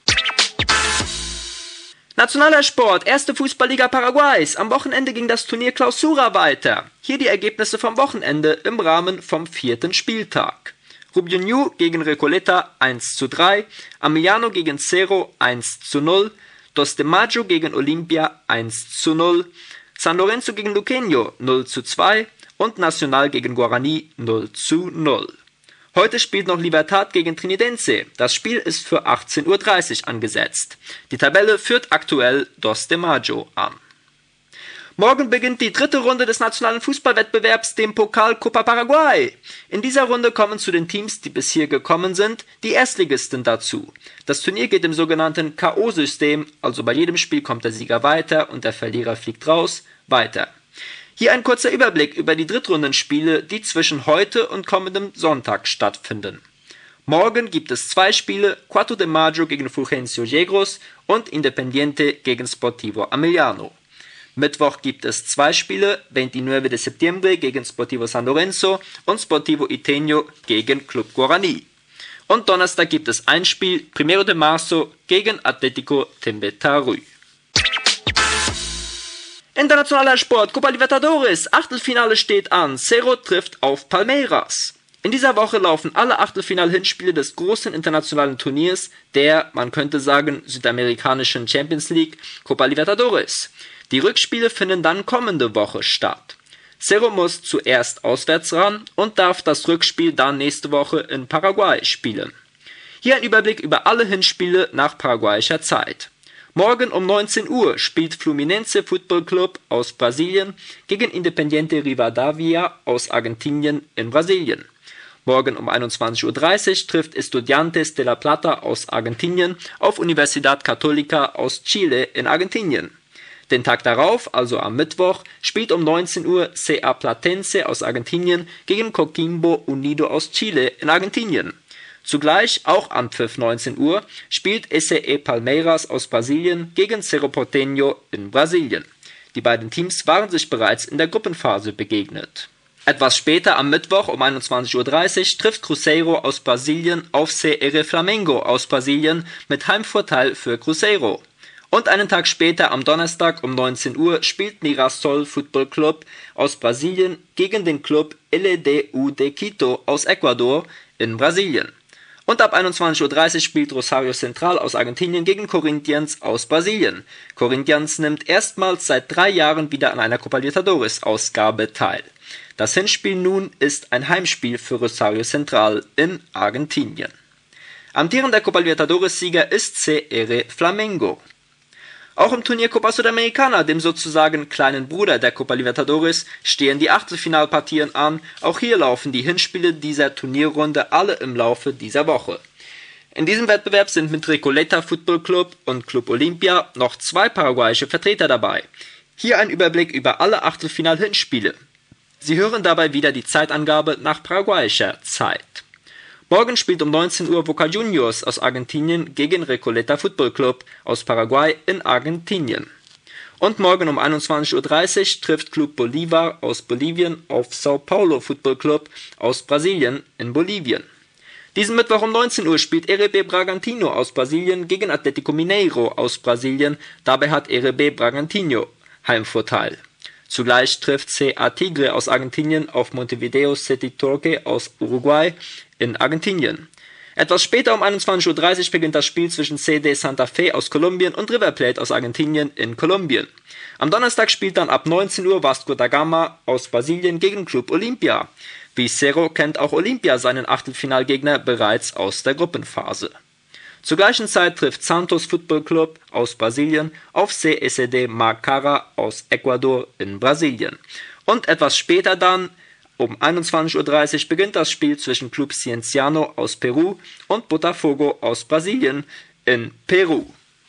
Nationaler Sport, erste Fußballliga Paraguays. Am Wochenende ging das Turnier Clausura weiter. Hier die Ergebnisse vom Wochenende im Rahmen vom 4. Spieltag. Rubio gegen Recoleta 1:3, Amiliano gegen Cerro 1:0, Dos de Maggio gegen Olimpia 1:0, San Lorenzo gegen Luqueño 0:2 und Nacional gegen Guarani 0:0. Heute spielt noch Libertad gegen Trinidense. Das Spiel ist für 18:30 Uhr angesetzt. Die Tabelle führt aktuell Dos de Maggio an. Morgen beginnt die dritte Runde des nationalen Fußballwettbewerbs, dem Pokal Copa Paraguay. In dieser Runde kommen zu den Teams, die bis hier gekommen sind, die Erstligisten dazu. Das Turnier geht im sogenannten K.O.-System, also bei jedem Spiel kommt der Sieger weiter und der Verlierer fliegt raus, weiter. Hier ein kurzer Überblick über die Drittrundenspiele, die zwischen heute und kommendem Sonntag stattfinden. Morgen gibt es 2 Spiele, 4 de Maggio gegen Fulgencio Yegros und Independiente gegen Sportivo Amiliano. Mittwoch gibt es 2 Spiele, 29 de Septiembre gegen Sportivo San Lorenzo und Sportivo Iteño gegen Club Guarani. Und Donnerstag gibt es ein Spiel, 1 de Marzo gegen Atlético Tembetaruy. Internationaler Sport, Copa Libertadores, Achtelfinale steht an, Cerro trifft auf Palmeiras. In dieser Woche laufen alle Achtelfinal-Hinspiele des großen internationalen Turniers, der, man könnte sagen, südamerikanischen Champions League, Copa Libertadores. Die Rückspiele finden dann kommende Woche statt. Cerro muss zuerst auswärts ran und darf das Rückspiel dann nächste Woche in Paraguay spielen. Hier ein Überblick über alle Hinspiele nach paraguayischer Zeit. Morgen um 19 Uhr spielt Fluminense Football Club aus Brasilien gegen Independiente Rivadavia aus Argentinien in Brasilien. Morgen um 21:30 Uhr trifft Estudiantes de La Plata aus Argentinien auf Universidad Católica aus Chile in Argentinien. Den Tag darauf, also am Mittwoch, spielt um 19 Uhr CA Platense aus Argentinien gegen Coquimbo Unido aus Chile in Argentinien. Zugleich, auch am Pfiff 19 Uhr, spielt SE Palmeiras aus Brasilien gegen Cerro Porteño in Brasilien. Die beiden Teams waren sich bereits in der Gruppenphase begegnet. Etwas später am Mittwoch um 21:30 Uhr trifft Cruzeiro aus Brasilien auf CR Flamengo aus Brasilien mit Heimvorteil für Cruzeiro. Und einen Tag später am Donnerstag um 19 Uhr spielt Mirassol Football Club aus Brasilien gegen den Club LDU de Quito aus Ecuador in Brasilien. Und ab 21:30 Uhr spielt Rosario Central aus Argentinien gegen Corinthians aus Brasilien. Corinthians nimmt erstmals seit 3 Jahren wieder an einer Copa Libertadores Ausgabe teil. Das Hinspiel nun ist ein Heimspiel für Rosario Central in Argentinien. Amtierender Copa Libertadores Sieger ist CR Flamengo. Auch im Turnier Copa Sudamericana, dem sozusagen kleinen Bruder der Copa Libertadores, stehen die Achtelfinalpartien an. Auch hier laufen die Hinspiele dieser Turnierrunde alle im Laufe dieser Woche. In diesem Wettbewerb sind mit Recoleta Football Club und Club Olimpia noch 2 paraguayische Vertreter dabei. Hier ein Überblick über alle Achtelfinal-Hinspiele. Sie hören dabei wieder die Zeitangabe nach paraguayischer Zeit. Morgen spielt um 19 Uhr Boca Juniors aus Argentinien gegen Recoleta Football Club aus Paraguay in Argentinien. Und morgen um 21:30 Uhr trifft Club Bolívar aus Bolivien auf Sao Paulo Football Club aus Brasilien in Bolivien. Diesen Mittwoch um 19 Uhr spielt RB Bragantino aus Brasilien gegen Atlético Mineiro aus Brasilien. Dabei hat RB Bragantino Heimvorteil. Zugleich trifft CA Tigre aus Argentinien auf Montevideo City Torque aus Uruguay in Argentinien. Etwas später um 21:30 Uhr beginnt das Spiel zwischen CD Santa Fe aus Kolumbien und River Plate aus Argentinien in Kolumbien. Am Donnerstag spielt dann ab 19 Uhr Vasco da Gama aus Brasilien gegen Club Olimpia. Wie Cerro kennt auch Olimpia seinen Achtelfinalgegner bereits aus der Gruppenphase. Zur gleichen Zeit trifft Santos Football Club aus Brasilien auf CSD Macara aus Ecuador in Brasilien. Und etwas später dann, um 21:30 Uhr, beginnt das Spiel zwischen Club Cienciano aus Peru und Botafogo aus Brasilien in Peru.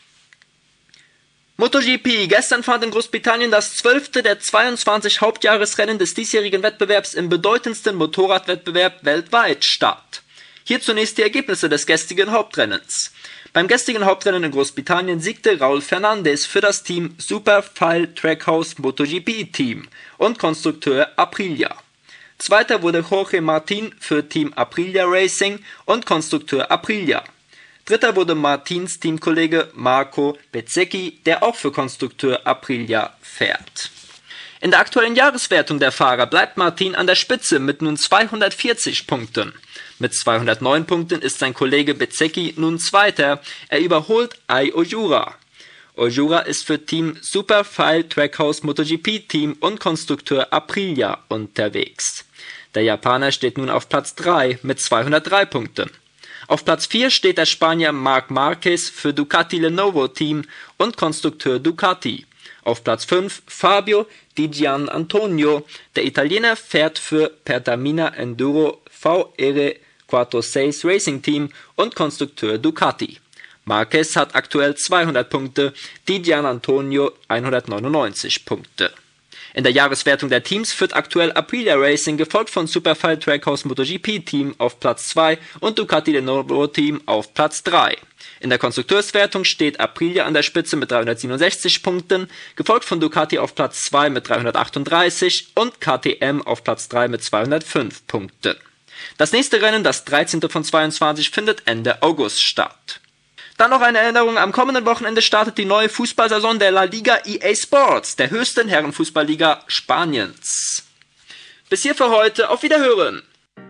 MotoGP. Gestern fand in Großbritannien das 12. der 22 Hauptjahresrennen des diesjährigen Wettbewerbs im bedeutendsten Motorradwettbewerb weltweit statt. Hier zunächst die Ergebnisse des gestrigen Hauptrennens. Beim gestrigen Hauptrennen in Großbritannien siegte Raúl Fernández für das Team Superfile Trackhouse MotoGP Team und Konstrukteur Aprilia. Zweiter wurde Jorge Martin für Team Aprilia Racing und Konstrukteur Aprilia. Dritter wurde Martins Teamkollege Marco Bezzecchi, der auch für Konstrukteur Aprilia fährt. In der aktuellen Jahreswertung der Fahrer bleibt Martin an der Spitze mit nun 240 Punkten. Mit 209 Punkten ist sein Kollege Bezzecchi nun Zweiter. Er überholt Ai Ojura. Ojura ist für Team Superfile Trackhouse MotoGP Team und Konstrukteur Aprilia unterwegs. Der Japaner steht nun auf Platz 3 mit 203 Punkten. Auf Platz 4 steht der Spanier Marc Marquez für Ducati Lenovo Team und Konstrukteur Ducati. Auf Platz 5 Fabio Di Gianantonio. Der Italiener fährt für Pertamina Enduro VR46 Racing Team und Konstrukteur Ducati. Marquez hat aktuell 200 Punkte, Di Gianantonio 199 Punkte. In der Jahreswertung der Teams führt aktuell Aprilia Racing, gefolgt von Superfile Trackhouse MotoGP Team auf Platz 2 und Ducati Lenovo Team auf Platz 3. In der Konstrukteurswertung steht Aprilia an der Spitze mit 367 Punkten, gefolgt von Ducati auf Platz 2 mit 338 und KTM auf Platz 3 mit 205 Punkten. Das nächste Rennen, das 13. von 22, findet Ende August statt. Dann noch eine Erinnerung, am kommenden Wochenende startet die neue Fußballsaison der La Liga EA Sports, der höchsten Herrenfußballliga Spaniens. Bis hier für heute, auf Wiederhören!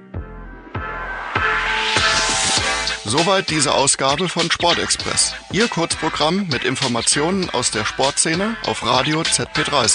Soweit diese Ausgabe von Sportexpress. Ihr Kurzprogramm mit Informationen aus der Sportszene auf Radio ZP30.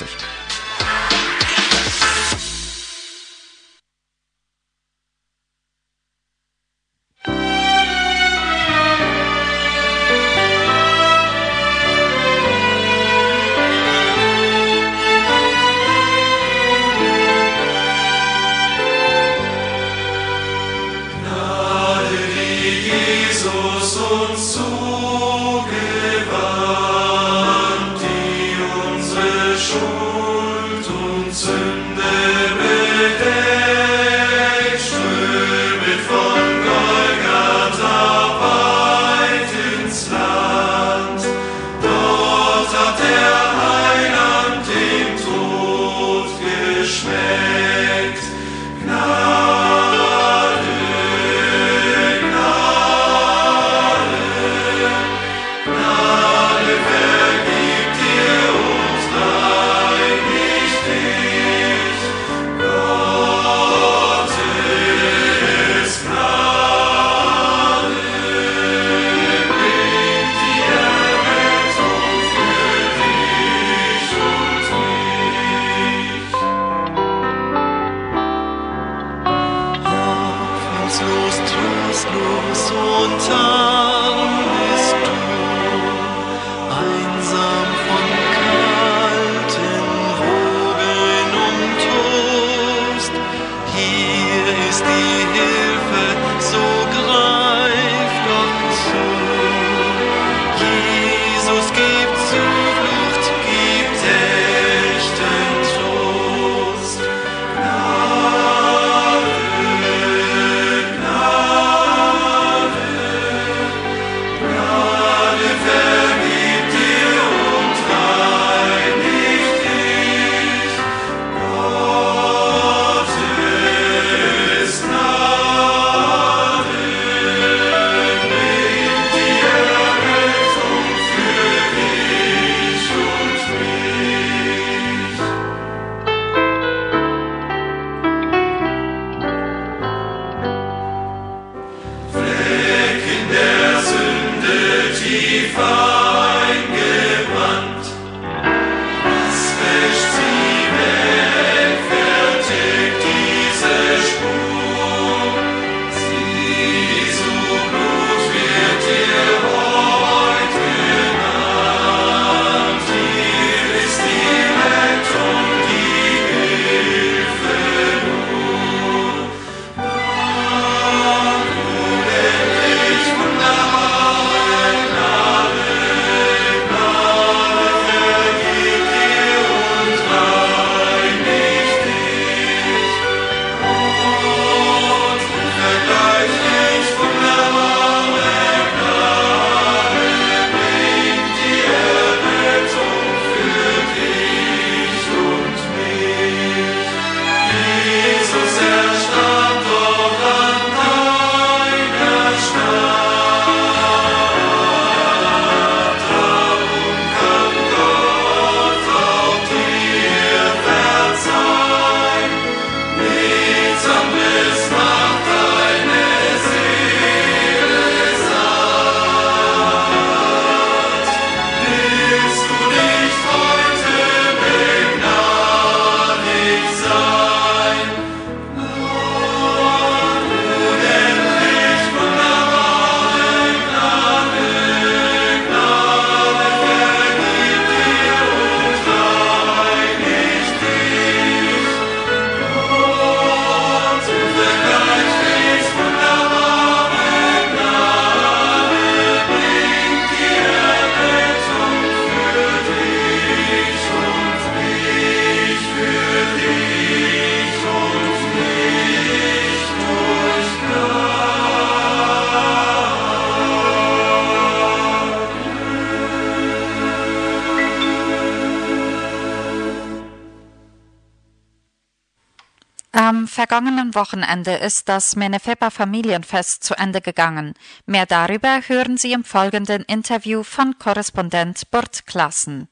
vergangenen Wochenende ist das Menefepa Familienfest zu Ende gegangen. Mehr darüber hören Sie im folgenden Interview von Korrespondent Burt Klassen.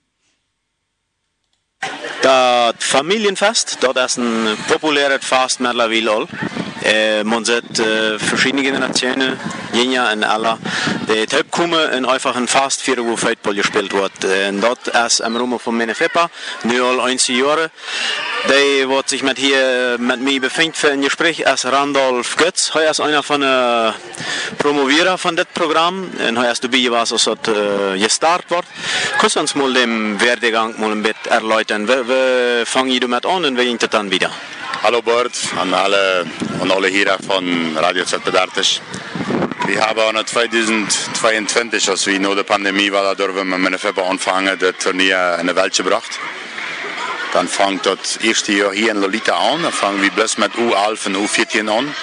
Das Familienfest, das ist ein populäres Fest mittlerweile. Man sieht verschiedene Generationen, Jena und alle, die kommen in einfach ein Fest, für wo Football gespielt wird. Und das ist im Raum von Menefepa, nu al 1 Jahre. Der wird sich mit mir befindet für ein Gespräch, ist Randolph Götz. Er ist einer von den Promovierer von dem Programm. Und er ist dabei, was es gestartet wird. Kannst du uns mal den Werdegang mal ein bisschen erläutern? Wie fangen Sie damit an und wie geht es dann wieder? Hallo Bert, an alle hier von Radio Z30. Wir haben 2022, als wir nach der Pandemie waren, dürfen wir mit Menefepa anfangen, das Turnier in die Welt gebracht. Dann fängt das erste Jahr hier in Lolita an, dann fangen wir bloß mit U11 und U14 an.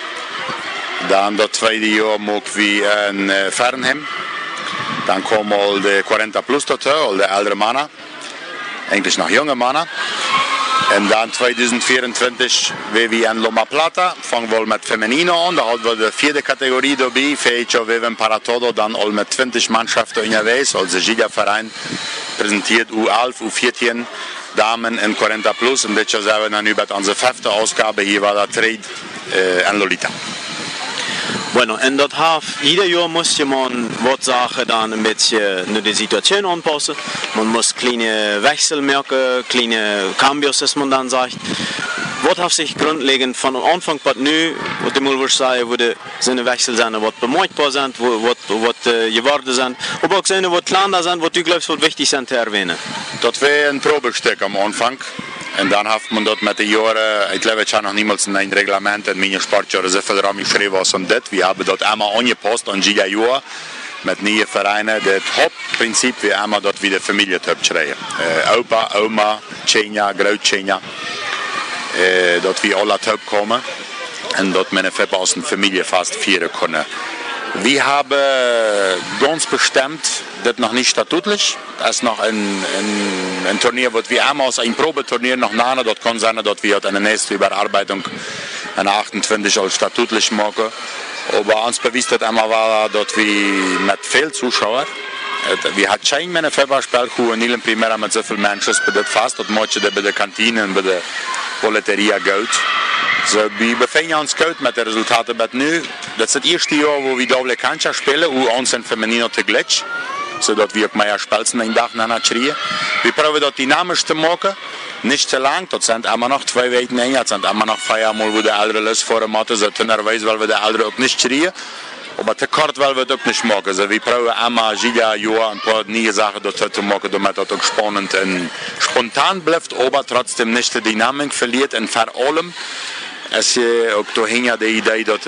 Dann das zweite Jahr machen wir in Fernheim. Dann kommen all die 40 plus dazu, all die älteren Männer, eigentlich noch junge Männer. Und dann 2024 wir in Loma Plata, fangen wir mit Femenino an, da haben wir die 4. Kategorie dabei, Fecha wir in Paratodo, dann all mit 20 Mannschaften unterwegs, also jeder Verein präsentiert U11, U14, Damen in 40 plus, und das sind wir dann über unsere 5. Ausgabe, hier war der Trade in Lolita. Bueno, en dat jeder Jahr muss man wat Sachen dann ein bisschen nur die Situation anpassen. Man muss kleine Wechsel merken, kleine Cambios, dass man dann sagt. Was hat sich grundlegend von Anfang bis nu, was ich mal sagen würde, sind Wechsel sind, was bemerkbar sind, was geworden sind, aber auch sind, was kleiner sind, was du glaubst, was wichtig sind zu erwähnen. Das wäre ein Probestück am Anfang. Und dann hat man dort mit den Jahren, ich glaube, ich habe noch niemals ein Reglement in meinen Sportjahren so viel daran geschrieben als um das. Wir haben dort einmal angepasst an jeder Jahr mit neuen Vereinen. Das Hauptprinzip wie einmal dort wieder Familie zu schreiben. Opa, Oma, Tschenja, Großtschenja. Dort wir alle kommen und dort Menefepa als eine Familie fast feiern können. Wir haben ganz bestimmt, das noch nicht statutlich, das ist noch ein Turnier, das wir einmal als ein Probeturnier noch nahen, dort kann sein, dass wir eine nächste Überarbeitung an 28 als statutlich machen. Aber uns bewiesen das einmal war, dass wir mit vielen Zuschauern, wir hatten kein Menefepa-Spiel, nicht im Primera mit so vielen Menschen, das fast, das manche bei der Kantine und bei der Boleteria Geld. So, wir befinden uns gut mit den Resultaten, aber nu, das ist das erste Jahr, wo wir doble Kancha spielen, und uns in Femenino zu glitsch, sodass wir auch mehr spielen einen Tag nach schreien. Wir probieren das dynamisch zu machen, nicht zu lang, das sind immer noch 2 Wochen länger, das sind immer noch 5 Mal, wo der Ältere Lust vor dem Mathe, so nervös, weil wir der Ältere auch nicht schreien. Aber zu kort, weil wir das auch nicht machen. Also wir probieren immer jeder Jahr ein paar neue Sachen dazu zu machen, damit das auch spannend und spontan bleibt, aber trotzdem nicht die Dynamik verliert, und vor allem, es ist auch dahinter die Idee, dass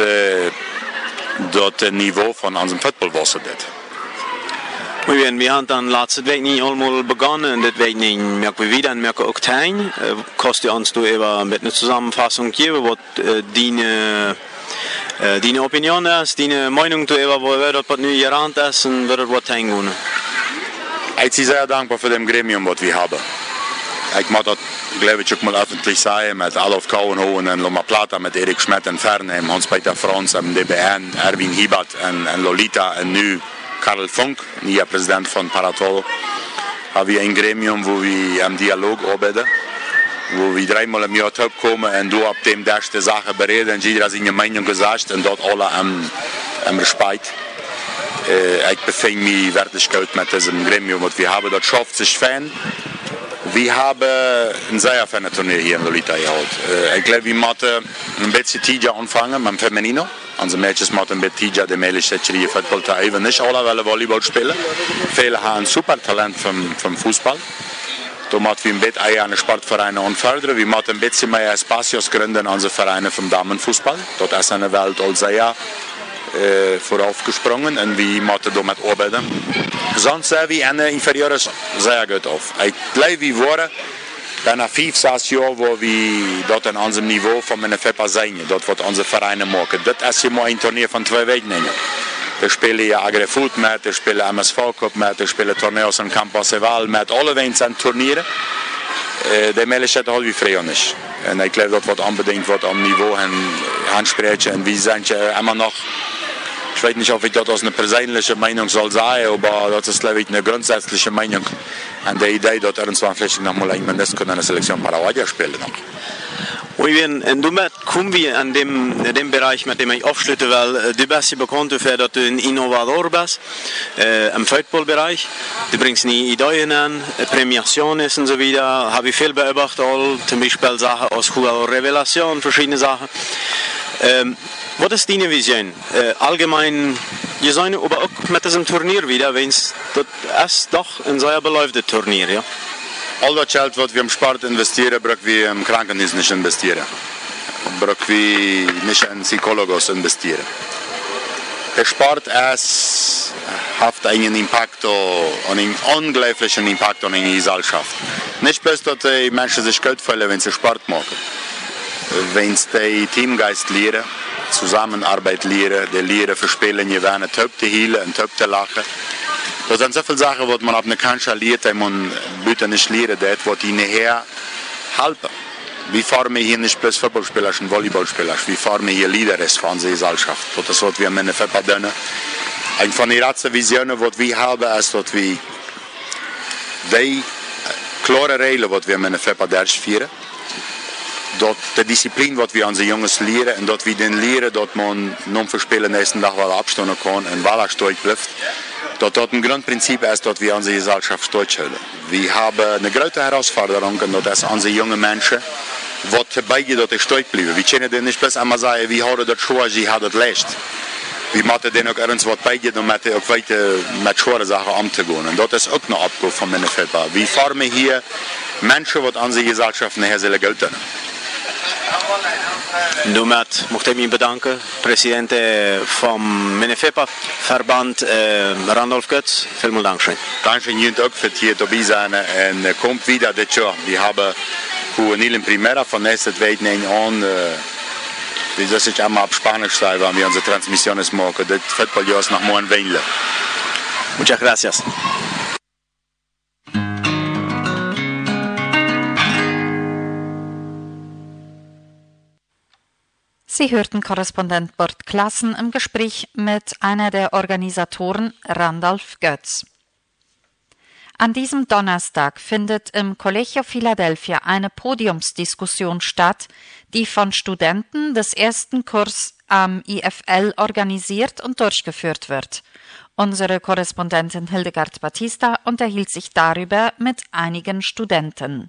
das Niveau von unserem Football wassert. Wir haben dann letzte Woche nicht einmal begonnen, und das Woche nicht merken wir wieder und merken auch teil. Kannst du uns da mit einer Zusammenfassung geben, was deine Opinion ist, deine Meinung darüber, wo das nu gerannt ist und wie das was hingehen? Ich bin sehr dankbar für das Gremium, das wir haben. Ich muss das, glaube ich, auch mal öffentlich sagen, mit Adolf Kauenhoven in Loma Plata, mit Erik Schmidt in Fernheim, Hans-Peter Franz im DBN, Erwin Hiebert in Lolita und nu Karl Funk, neuer Präsident von Paratol. Haben wir ein Gremium, wo wir im Dialog arbeiten, wo wir 3-mal im Jahr kommen und du ab dem die Sache bereden und jeder seine Meinung gesagt und dort alle am Respekt. Ich befinde mich wirklich gut mit diesem Gremium, das wir haben. Das schafft sich Fan. Wir haben ein sehr feines Turnier hier in Lolita geholt. Ich glaube, wir müssen ein bisschen Tija anfangen mit dem Femenino. Unsere Mädchen müssen ein bisschen Tija, die männliche Football zu üben. Nicht alle wollen Volleyball spielen. Viele haben ein super Talent vom Fußball. Da müssen wir ein bisschen eine Sportvereine anfördern. Wir müssen ein bisschen mehr Espacios gründen in unsere Vereine vom Damenfußball. Dort ist eine Welt all sehr voraufgesprungen und wir müssen damit arbeiten. Sonst sehen wir eine Inferiores sehr gut auf. Ich glaube, wir waren nach 5-6 Jahren, wo wir dort an unserem Niveau von Menefepa sein, dort wird unsere Vereine machen. Das ist immer ein Turnier von 2 Wochen. Wir spielen ja Agri-Food mit, wir spielen MSV Cup mit, wir spielen Torneos in Campo Ceval mit, alle sind Turniere. de Möglichkeit hat wie früher nicht. Und ich glaube, das wird unbedingt wird am Niveau ansprechen. Und wir sind ja immer noch, ich weiß nicht, ob ich das aus einer persönlichen Meinung soll sagen, aber das ist, glaube ich, eine grundsätzliche Meinung an der Idee, dass irgendwann vielleicht noch mal ein Mendes in der Selektion Paraguay spielen. Oui, bien, en daarmee komen we aan dem Bereich, met dem ich afsluiten wil. Du bist bekannt dafür, dass du ein Innovator bist im Footballbereich. Du bringst nie Ideen an, Premiationen und so weiter. Habe ich viel beobachtet, zum Beispiel Sachen aus Revelation, verschiedene Sachen. Was ist deine Vision? Allgemein, wir sind aber auch mit diesem Turnier wieder, wenn es doch ein sehr belauftes Turnier, ja? Al dat geld wat we im Sport investieren, brauchen wir im Krankenhaus nicht investieren. Brauchen wir nicht in Psychologos investieren. Der Sport hat einen Impact, einen unglaublichen Impact auf die Gesellschaft. Nicht bloß, dass die Menschen sich Geld verlieren, wenn sie Sport machen. Wenn sie den Teamgeist lernen, Zusammenarbeit lernen, die lernen für Spielen gewinnen, top zu heilen und top zu lachen. Das sind so viele Sachen, die man auf einer Kanzler lernt, die man bitte nicht lernen, die ihnen her helfen. Wie fahren wir hier nicht bloß Fußballspieler und Volleyballspieler, wie fahren wir hier Leader für unsere Gesellschaft. Das ist, was wir mit den Verbänden. Eine von den letzten Visionen, die wir haben, ist, dass wir die klare Regeln, die wir mit den Verbänden führen, dass die Disziplin, die wir unsere Jungs lernen, und dass wir den lernen, dass man noch für Spiele nächsten Tag wieder abstehen kann und weil stark bleibt. Das ein Grundprinzip ist, dass wir unsere Gesellschaft stolz halten. Wir haben eine große Herausforderung, und das sind unsere jungen Menschen, die beide dort stolz bleiben. Wir können denen nicht bloß einmal sagen, wir haben das schwer, sie haben das leicht. Wir müssen denen auch irgendwas beigeben, um auch weiter mit schweren Sachen umzugehen. Und das ist auch eine Aufgabe von meiner Firma. Wir formen hier Menschen, die unsere Gesellschaft nachher sehr gelten. Damit möchte ich mich bedanken, Präsident vom Minifepa-Verband Randolph Götz. Vielen Dank. Danke Ihnen auch für hier dabei sein und kommt wieder das Jahr. Wir haben Juvenil in Primera von nächsten Woche an. Wie soll ich einmal auf Spanisch sagen, wenn wir unsere Transmissionen machen. Das Footballjahr ist nach morgen Weinle. Muchas gracias. Sie hörten Korrespondent Bert Klassen im Gespräch mit einer der Organisatoren, Randolph Götz. An diesem Donnerstag findet im Colegio Philadelphia eine Podiumsdiskussion statt, die von Studenten des ersten Kurs am IFL organisiert und durchgeführt wird. Unsere Korrespondentin Hildegard Batista unterhielt sich darüber mit einigen Studenten.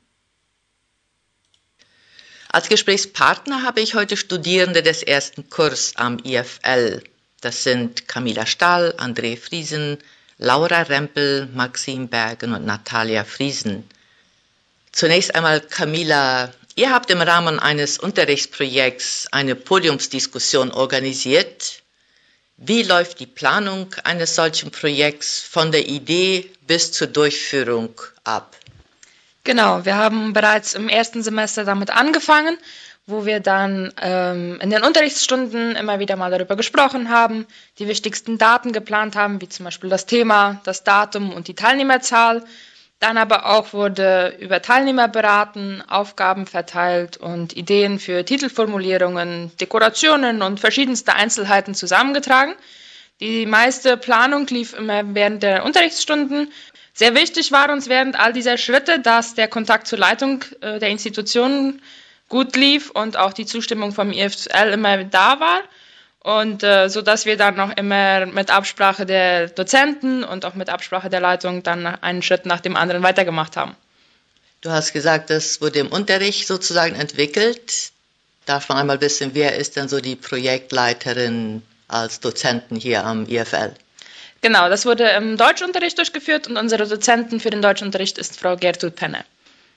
Als Gesprächspartner habe ich heute Studierende des ersten Kurs am IFL. Das sind Camilla Stahl, André Friesen, Laura Rempel, Maxim Bergen und Natalia Friesen. Zunächst einmal Camilla, ihr habt im Rahmen eines Unterrichtsprojekts eine Podiumsdiskussion organisiert. Wie läuft die Planung eines solchen Projekts von der Idee bis zur Durchführung ab? Genau, wir haben bereits im ersten Semester damit angefangen, wo wir dann in den Unterrichtsstunden immer wieder mal darüber gesprochen haben, die wichtigsten Daten geplant haben, wie zum Beispiel das Thema, das Datum und die Teilnehmerzahl. Dann aber auch wurde über Teilnehmer beraten, Aufgaben verteilt und Ideen für Titelformulierungen, Dekorationen und verschiedenste Einzelheiten zusammengetragen. Die meiste Planung lief immer während der Unterrichtsstunden. Sehr wichtig war uns während all dieser Schritte, dass der Kontakt zur Leitung der Institutionen gut lief und auch die Zustimmung vom IFL immer da war. Und so dass wir dann noch immer mit Absprache der Dozenten und auch mit Absprache der Leitung dann einen Schritt nach dem anderen weitergemacht haben. Du hast gesagt, das wurde im Unterricht sozusagen entwickelt. Darf man einmal wissen, wer ist denn so die Projektleiterin als Dozenten hier am IFL? Genau, das wurde im Deutschunterricht durchgeführt und unsere Dozentin für den Deutschunterricht ist Frau Gertrud Penne.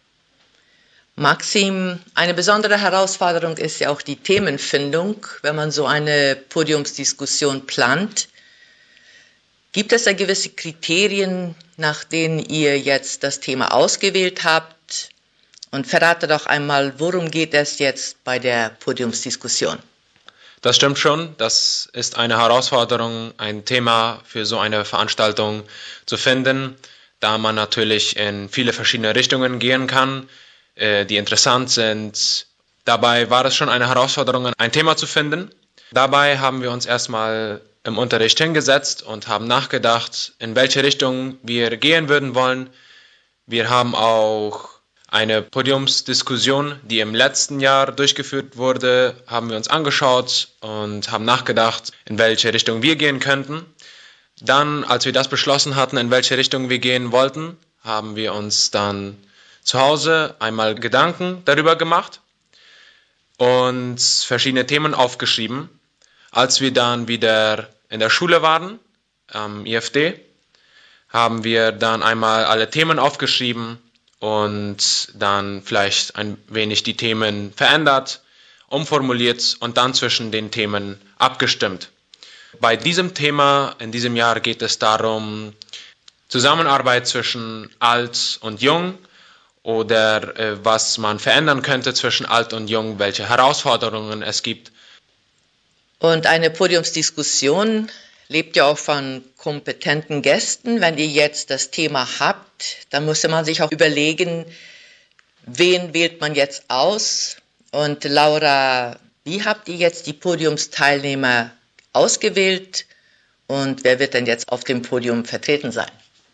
Maxim, eine besondere Herausforderung ist ja auch die Themenfindung, wenn man so eine Podiumsdiskussion plant. Gibt es da gewisse Kriterien, nach denen ihr jetzt das Thema ausgewählt habt? Und verrate doch einmal, worum geht es jetzt bei der Podiumsdiskussion? Das stimmt schon, das ist eine Herausforderung, ein Thema für so eine Veranstaltung zu finden, da man natürlich in viele verschiedene Richtungen gehen kann. die interessant sind. Dabei war es schon eine Herausforderung, ein Thema zu finden. Dabei haben wir uns erstmal im Unterricht hingesetzt und haben nachgedacht, in welche Richtung wir gehen würden wollen. Wir haben auch eine Podiumsdiskussion, die im letzten Jahr durchgeführt wurde, haben wir uns angeschaut und haben nachgedacht, in welche Richtung wir gehen könnten. Dann, als wir das beschlossen hatten, in welche Richtung wir gehen wollten, haben wir uns dann zu Hause einmal Gedanken darüber gemacht und verschiedene Themen aufgeschrieben. Als wir dann wieder in der Schule waren, am IFD, haben wir dann einmal alle Themen aufgeschrieben und dann vielleicht ein wenig die Themen verändert, umformuliert und dann zwischen den Themen abgestimmt. Bei diesem Thema in diesem Jahr geht es darum, Zusammenarbeit zwischen alt und jung oder was man verändern könnte zwischen alt und jung, welche Herausforderungen es gibt. Und eine Podiumsdiskussion lebt ja auch von kompetenten Gästen. Wenn ihr jetzt das Thema habt, dann müsste man sich auch überlegen, wen wählt man jetzt aus? Und Laura, wie habt ihr jetzt die Podiumsteilnehmer ausgewählt und wer wird denn jetzt auf dem Podium vertreten sein?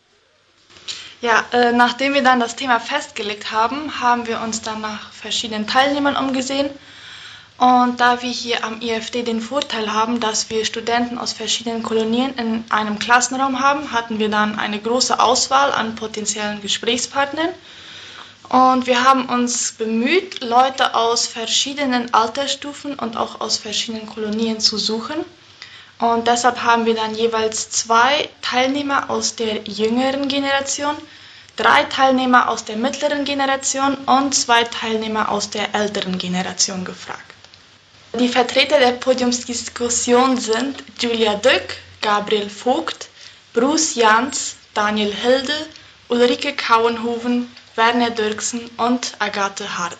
Ja, nachdem wir dann das Thema festgelegt haben, haben wir uns dann nach verschiedenen Teilnehmern umgesehen. Und da wir hier am IFD den Vorteil haben, dass wir Studenten aus verschiedenen Kolonien in einem Klassenraum haben, hatten wir dann eine große Auswahl an potenziellen Gesprächspartnern. Und wir haben uns bemüht, Leute aus verschiedenen Altersstufen und auch aus verschiedenen Kolonien zu suchen. Und deshalb haben wir dann jeweils 2 Teilnehmer aus der jüngeren Generation, 3 Teilnehmer aus der mittleren Generation und 2 Teilnehmer aus der älteren Generation gefragt. Die Vertreter der Podiumsdiskussion sind Julia Dück, Gabriel Vogt, Bruce Jans, Daniel Hilde, Ulrike Kauenhoven, Werner Dirksen und Agathe Harder.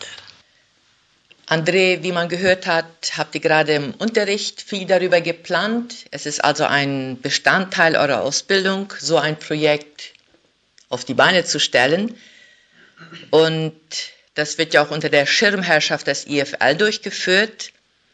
André, wie man gehört hat, habt ihr gerade im Unterricht viel darüber geplant. Es ist also ein Bestandteil eurer Ausbildung, so ein Projekt auf die Beine zu stellen. Und das wird ja auch unter der Schirmherrschaft des IFL durchgeführt.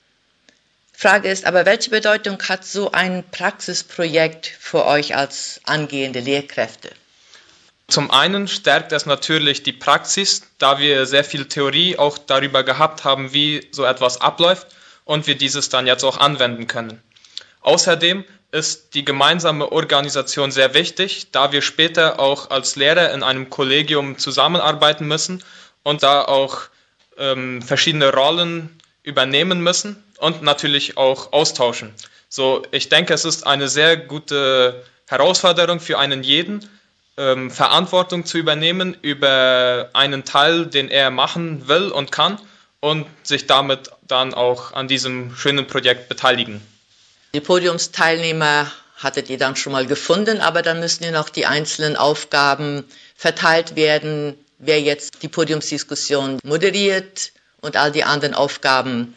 Frage ist aber, welche Bedeutung hat so ein Praxisprojekt für euch als angehende Lehrkräfte? Zum einen stärkt es natürlich die Praxis, da wir sehr viel Theorie auch darüber gehabt haben, wie so etwas abläuft und wir dieses dann jetzt auch anwenden können. Außerdem ist die gemeinsame Organisation sehr wichtig, da wir später auch als Lehrer in einem Kollegium zusammenarbeiten müssen und da auch verschiedene Rollen übernehmen müssen und natürlich auch austauschen. So, ich denke, es ist eine sehr gute Herausforderung für einen jeden, Verantwortung zu übernehmen über einen Teil, den er machen will und kann und sich damit dann auch an diesem schönen Projekt beteiligen. Die Podiumsteilnehmer hattet ihr dann schon mal gefunden, aber dann müssen ja noch die einzelnen Aufgaben verteilt werden, wer jetzt die Podiumsdiskussion moderiert und all die anderen Aufgaben.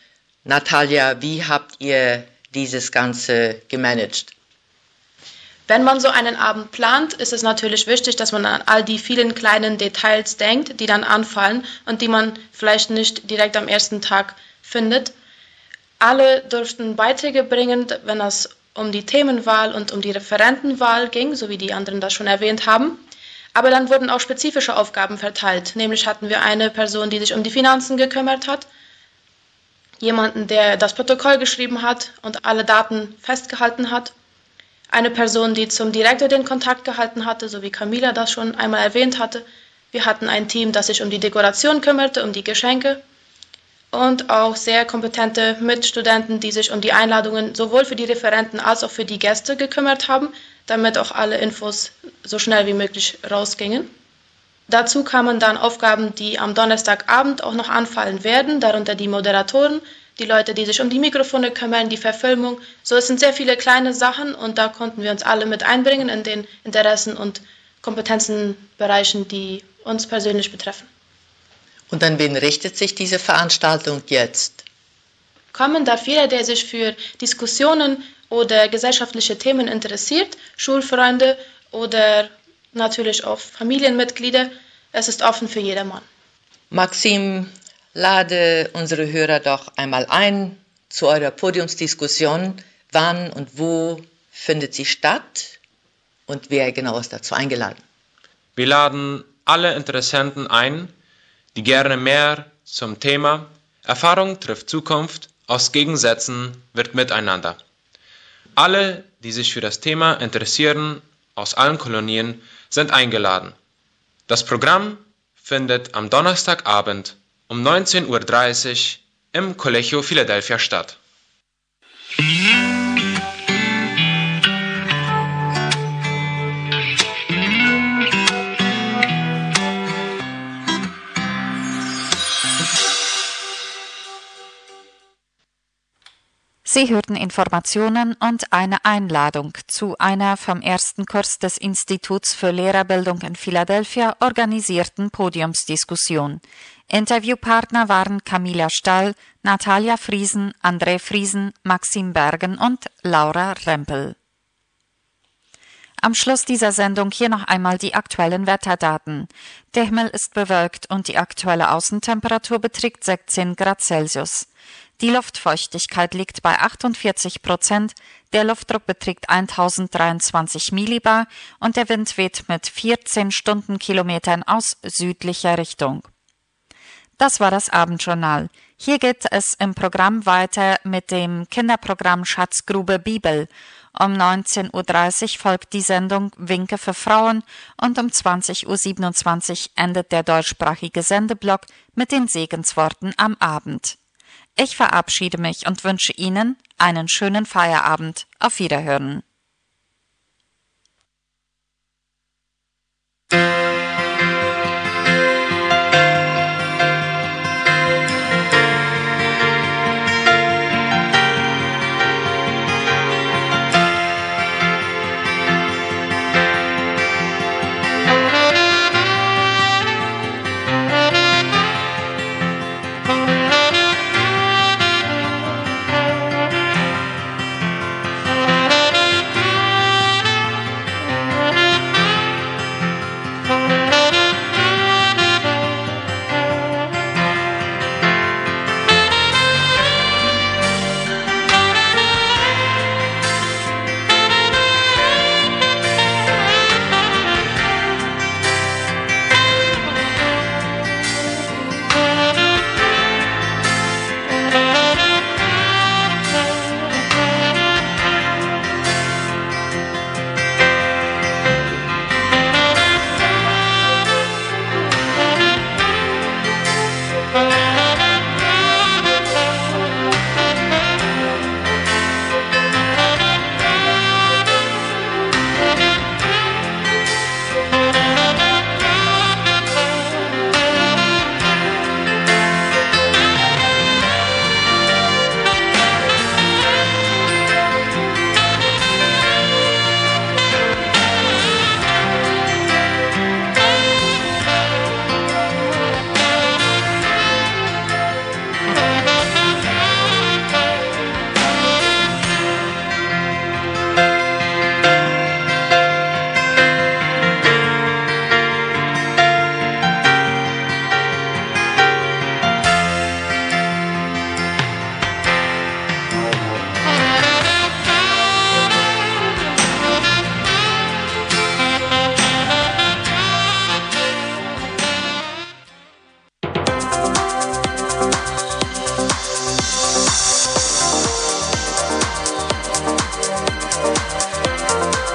Natalia, wie habt ihr dieses Ganze gemanagt? Wenn man so einen Abend plant, ist es natürlich wichtig, dass man an all die vielen kleinen Details denkt, die dann anfallen und die man vielleicht nicht direkt am ersten Tag findet. Alle durften Beiträge bringen, wenn es um die Themenwahl und um die Referentenwahl ging, so wie die anderen das schon erwähnt haben. Aber dann wurden auch spezifische Aufgaben verteilt. Nämlich hatten wir eine Person, die sich um die Finanzen gekümmert hat, jemanden, der das Protokoll geschrieben hat und alle Daten festgehalten hat, eine Person, die zum Direktor den Kontakt gehalten hatte, so wie Camila das schon einmal erwähnt hatte. Wir hatten ein Team, das sich um die Dekoration kümmerte, um die Geschenke und auch sehr kompetente Mitstudenten, die sich um die Einladungen sowohl für die Referenten als auch für die Gäste gekümmert haben, damit auch alle Infos so schnell wie möglich rausgingen. Dazu kamen dann Aufgaben, die am Donnerstagabend auch noch anfallen werden, darunter die Moderatoren, die Leute, die sich um die Mikrofone kümmern, die Verfilmung. So, es sind sehr viele kleine Sachen und da konnten wir uns alle mit einbringen in den Interessen und Kompetenzenbereichen, die uns persönlich betreffen. Und an wen richtet sich diese Veranstaltung jetzt? Kommen darf jeder, der sich für Diskussionen oder gesellschaftliche Themen interessiert, Schulfreunde oder natürlich auch Familienmitglieder. Es ist offen für jedermann. Maxim, lade unsere Hörer doch einmal ein zu eurer Podiumsdiskussion. Wann und wo findet sie statt und wer genau ist dazu eingeladen? Wir laden alle Interessenten ein, die gerne mehr zum Thema Erfahrung trifft Zukunft, aus Gegensätzen wird Miteinander. Alle, die sich für das Thema interessieren, aus allen Kolonien, sind eingeladen. Das Programm findet am Donnerstagabend um 19:30 Uhr im Colegio Philadelphia statt. Sie hörten Informationen und eine Einladung zu einer vom ersten Kurs des Instituts für Lehrerbildung in Philadelphia organisierten Podiumsdiskussion. Interviewpartner waren Camilla Stall, Natalia Friesen, André Friesen, Maxim Bergen und Laura Rempel. Am Schluss dieser Sendung hier noch einmal die aktuellen Wetterdaten. Der Himmel ist bewölkt und die aktuelle Außentemperatur beträgt 16 Grad Celsius. Die Luftfeuchtigkeit liegt bei 48%, der Luftdruck beträgt 1023 Millibar und der Wind weht mit 14 Stundenkilometern aus südlicher Richtung. Das war das Abendjournal. Hier geht es im Programm weiter mit dem Kinderprogramm Schatzgrube Bibel. Um 19:30 Uhr folgt die Sendung Winke für Frauen und um 20:27 Uhr endet der deutschsprachige Sendeblock mit den Segensworten am Abend. Ich verabschiede mich und wünsche Ihnen einen schönen Feierabend. Auf Wiederhören.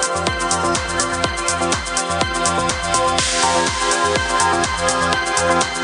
Musik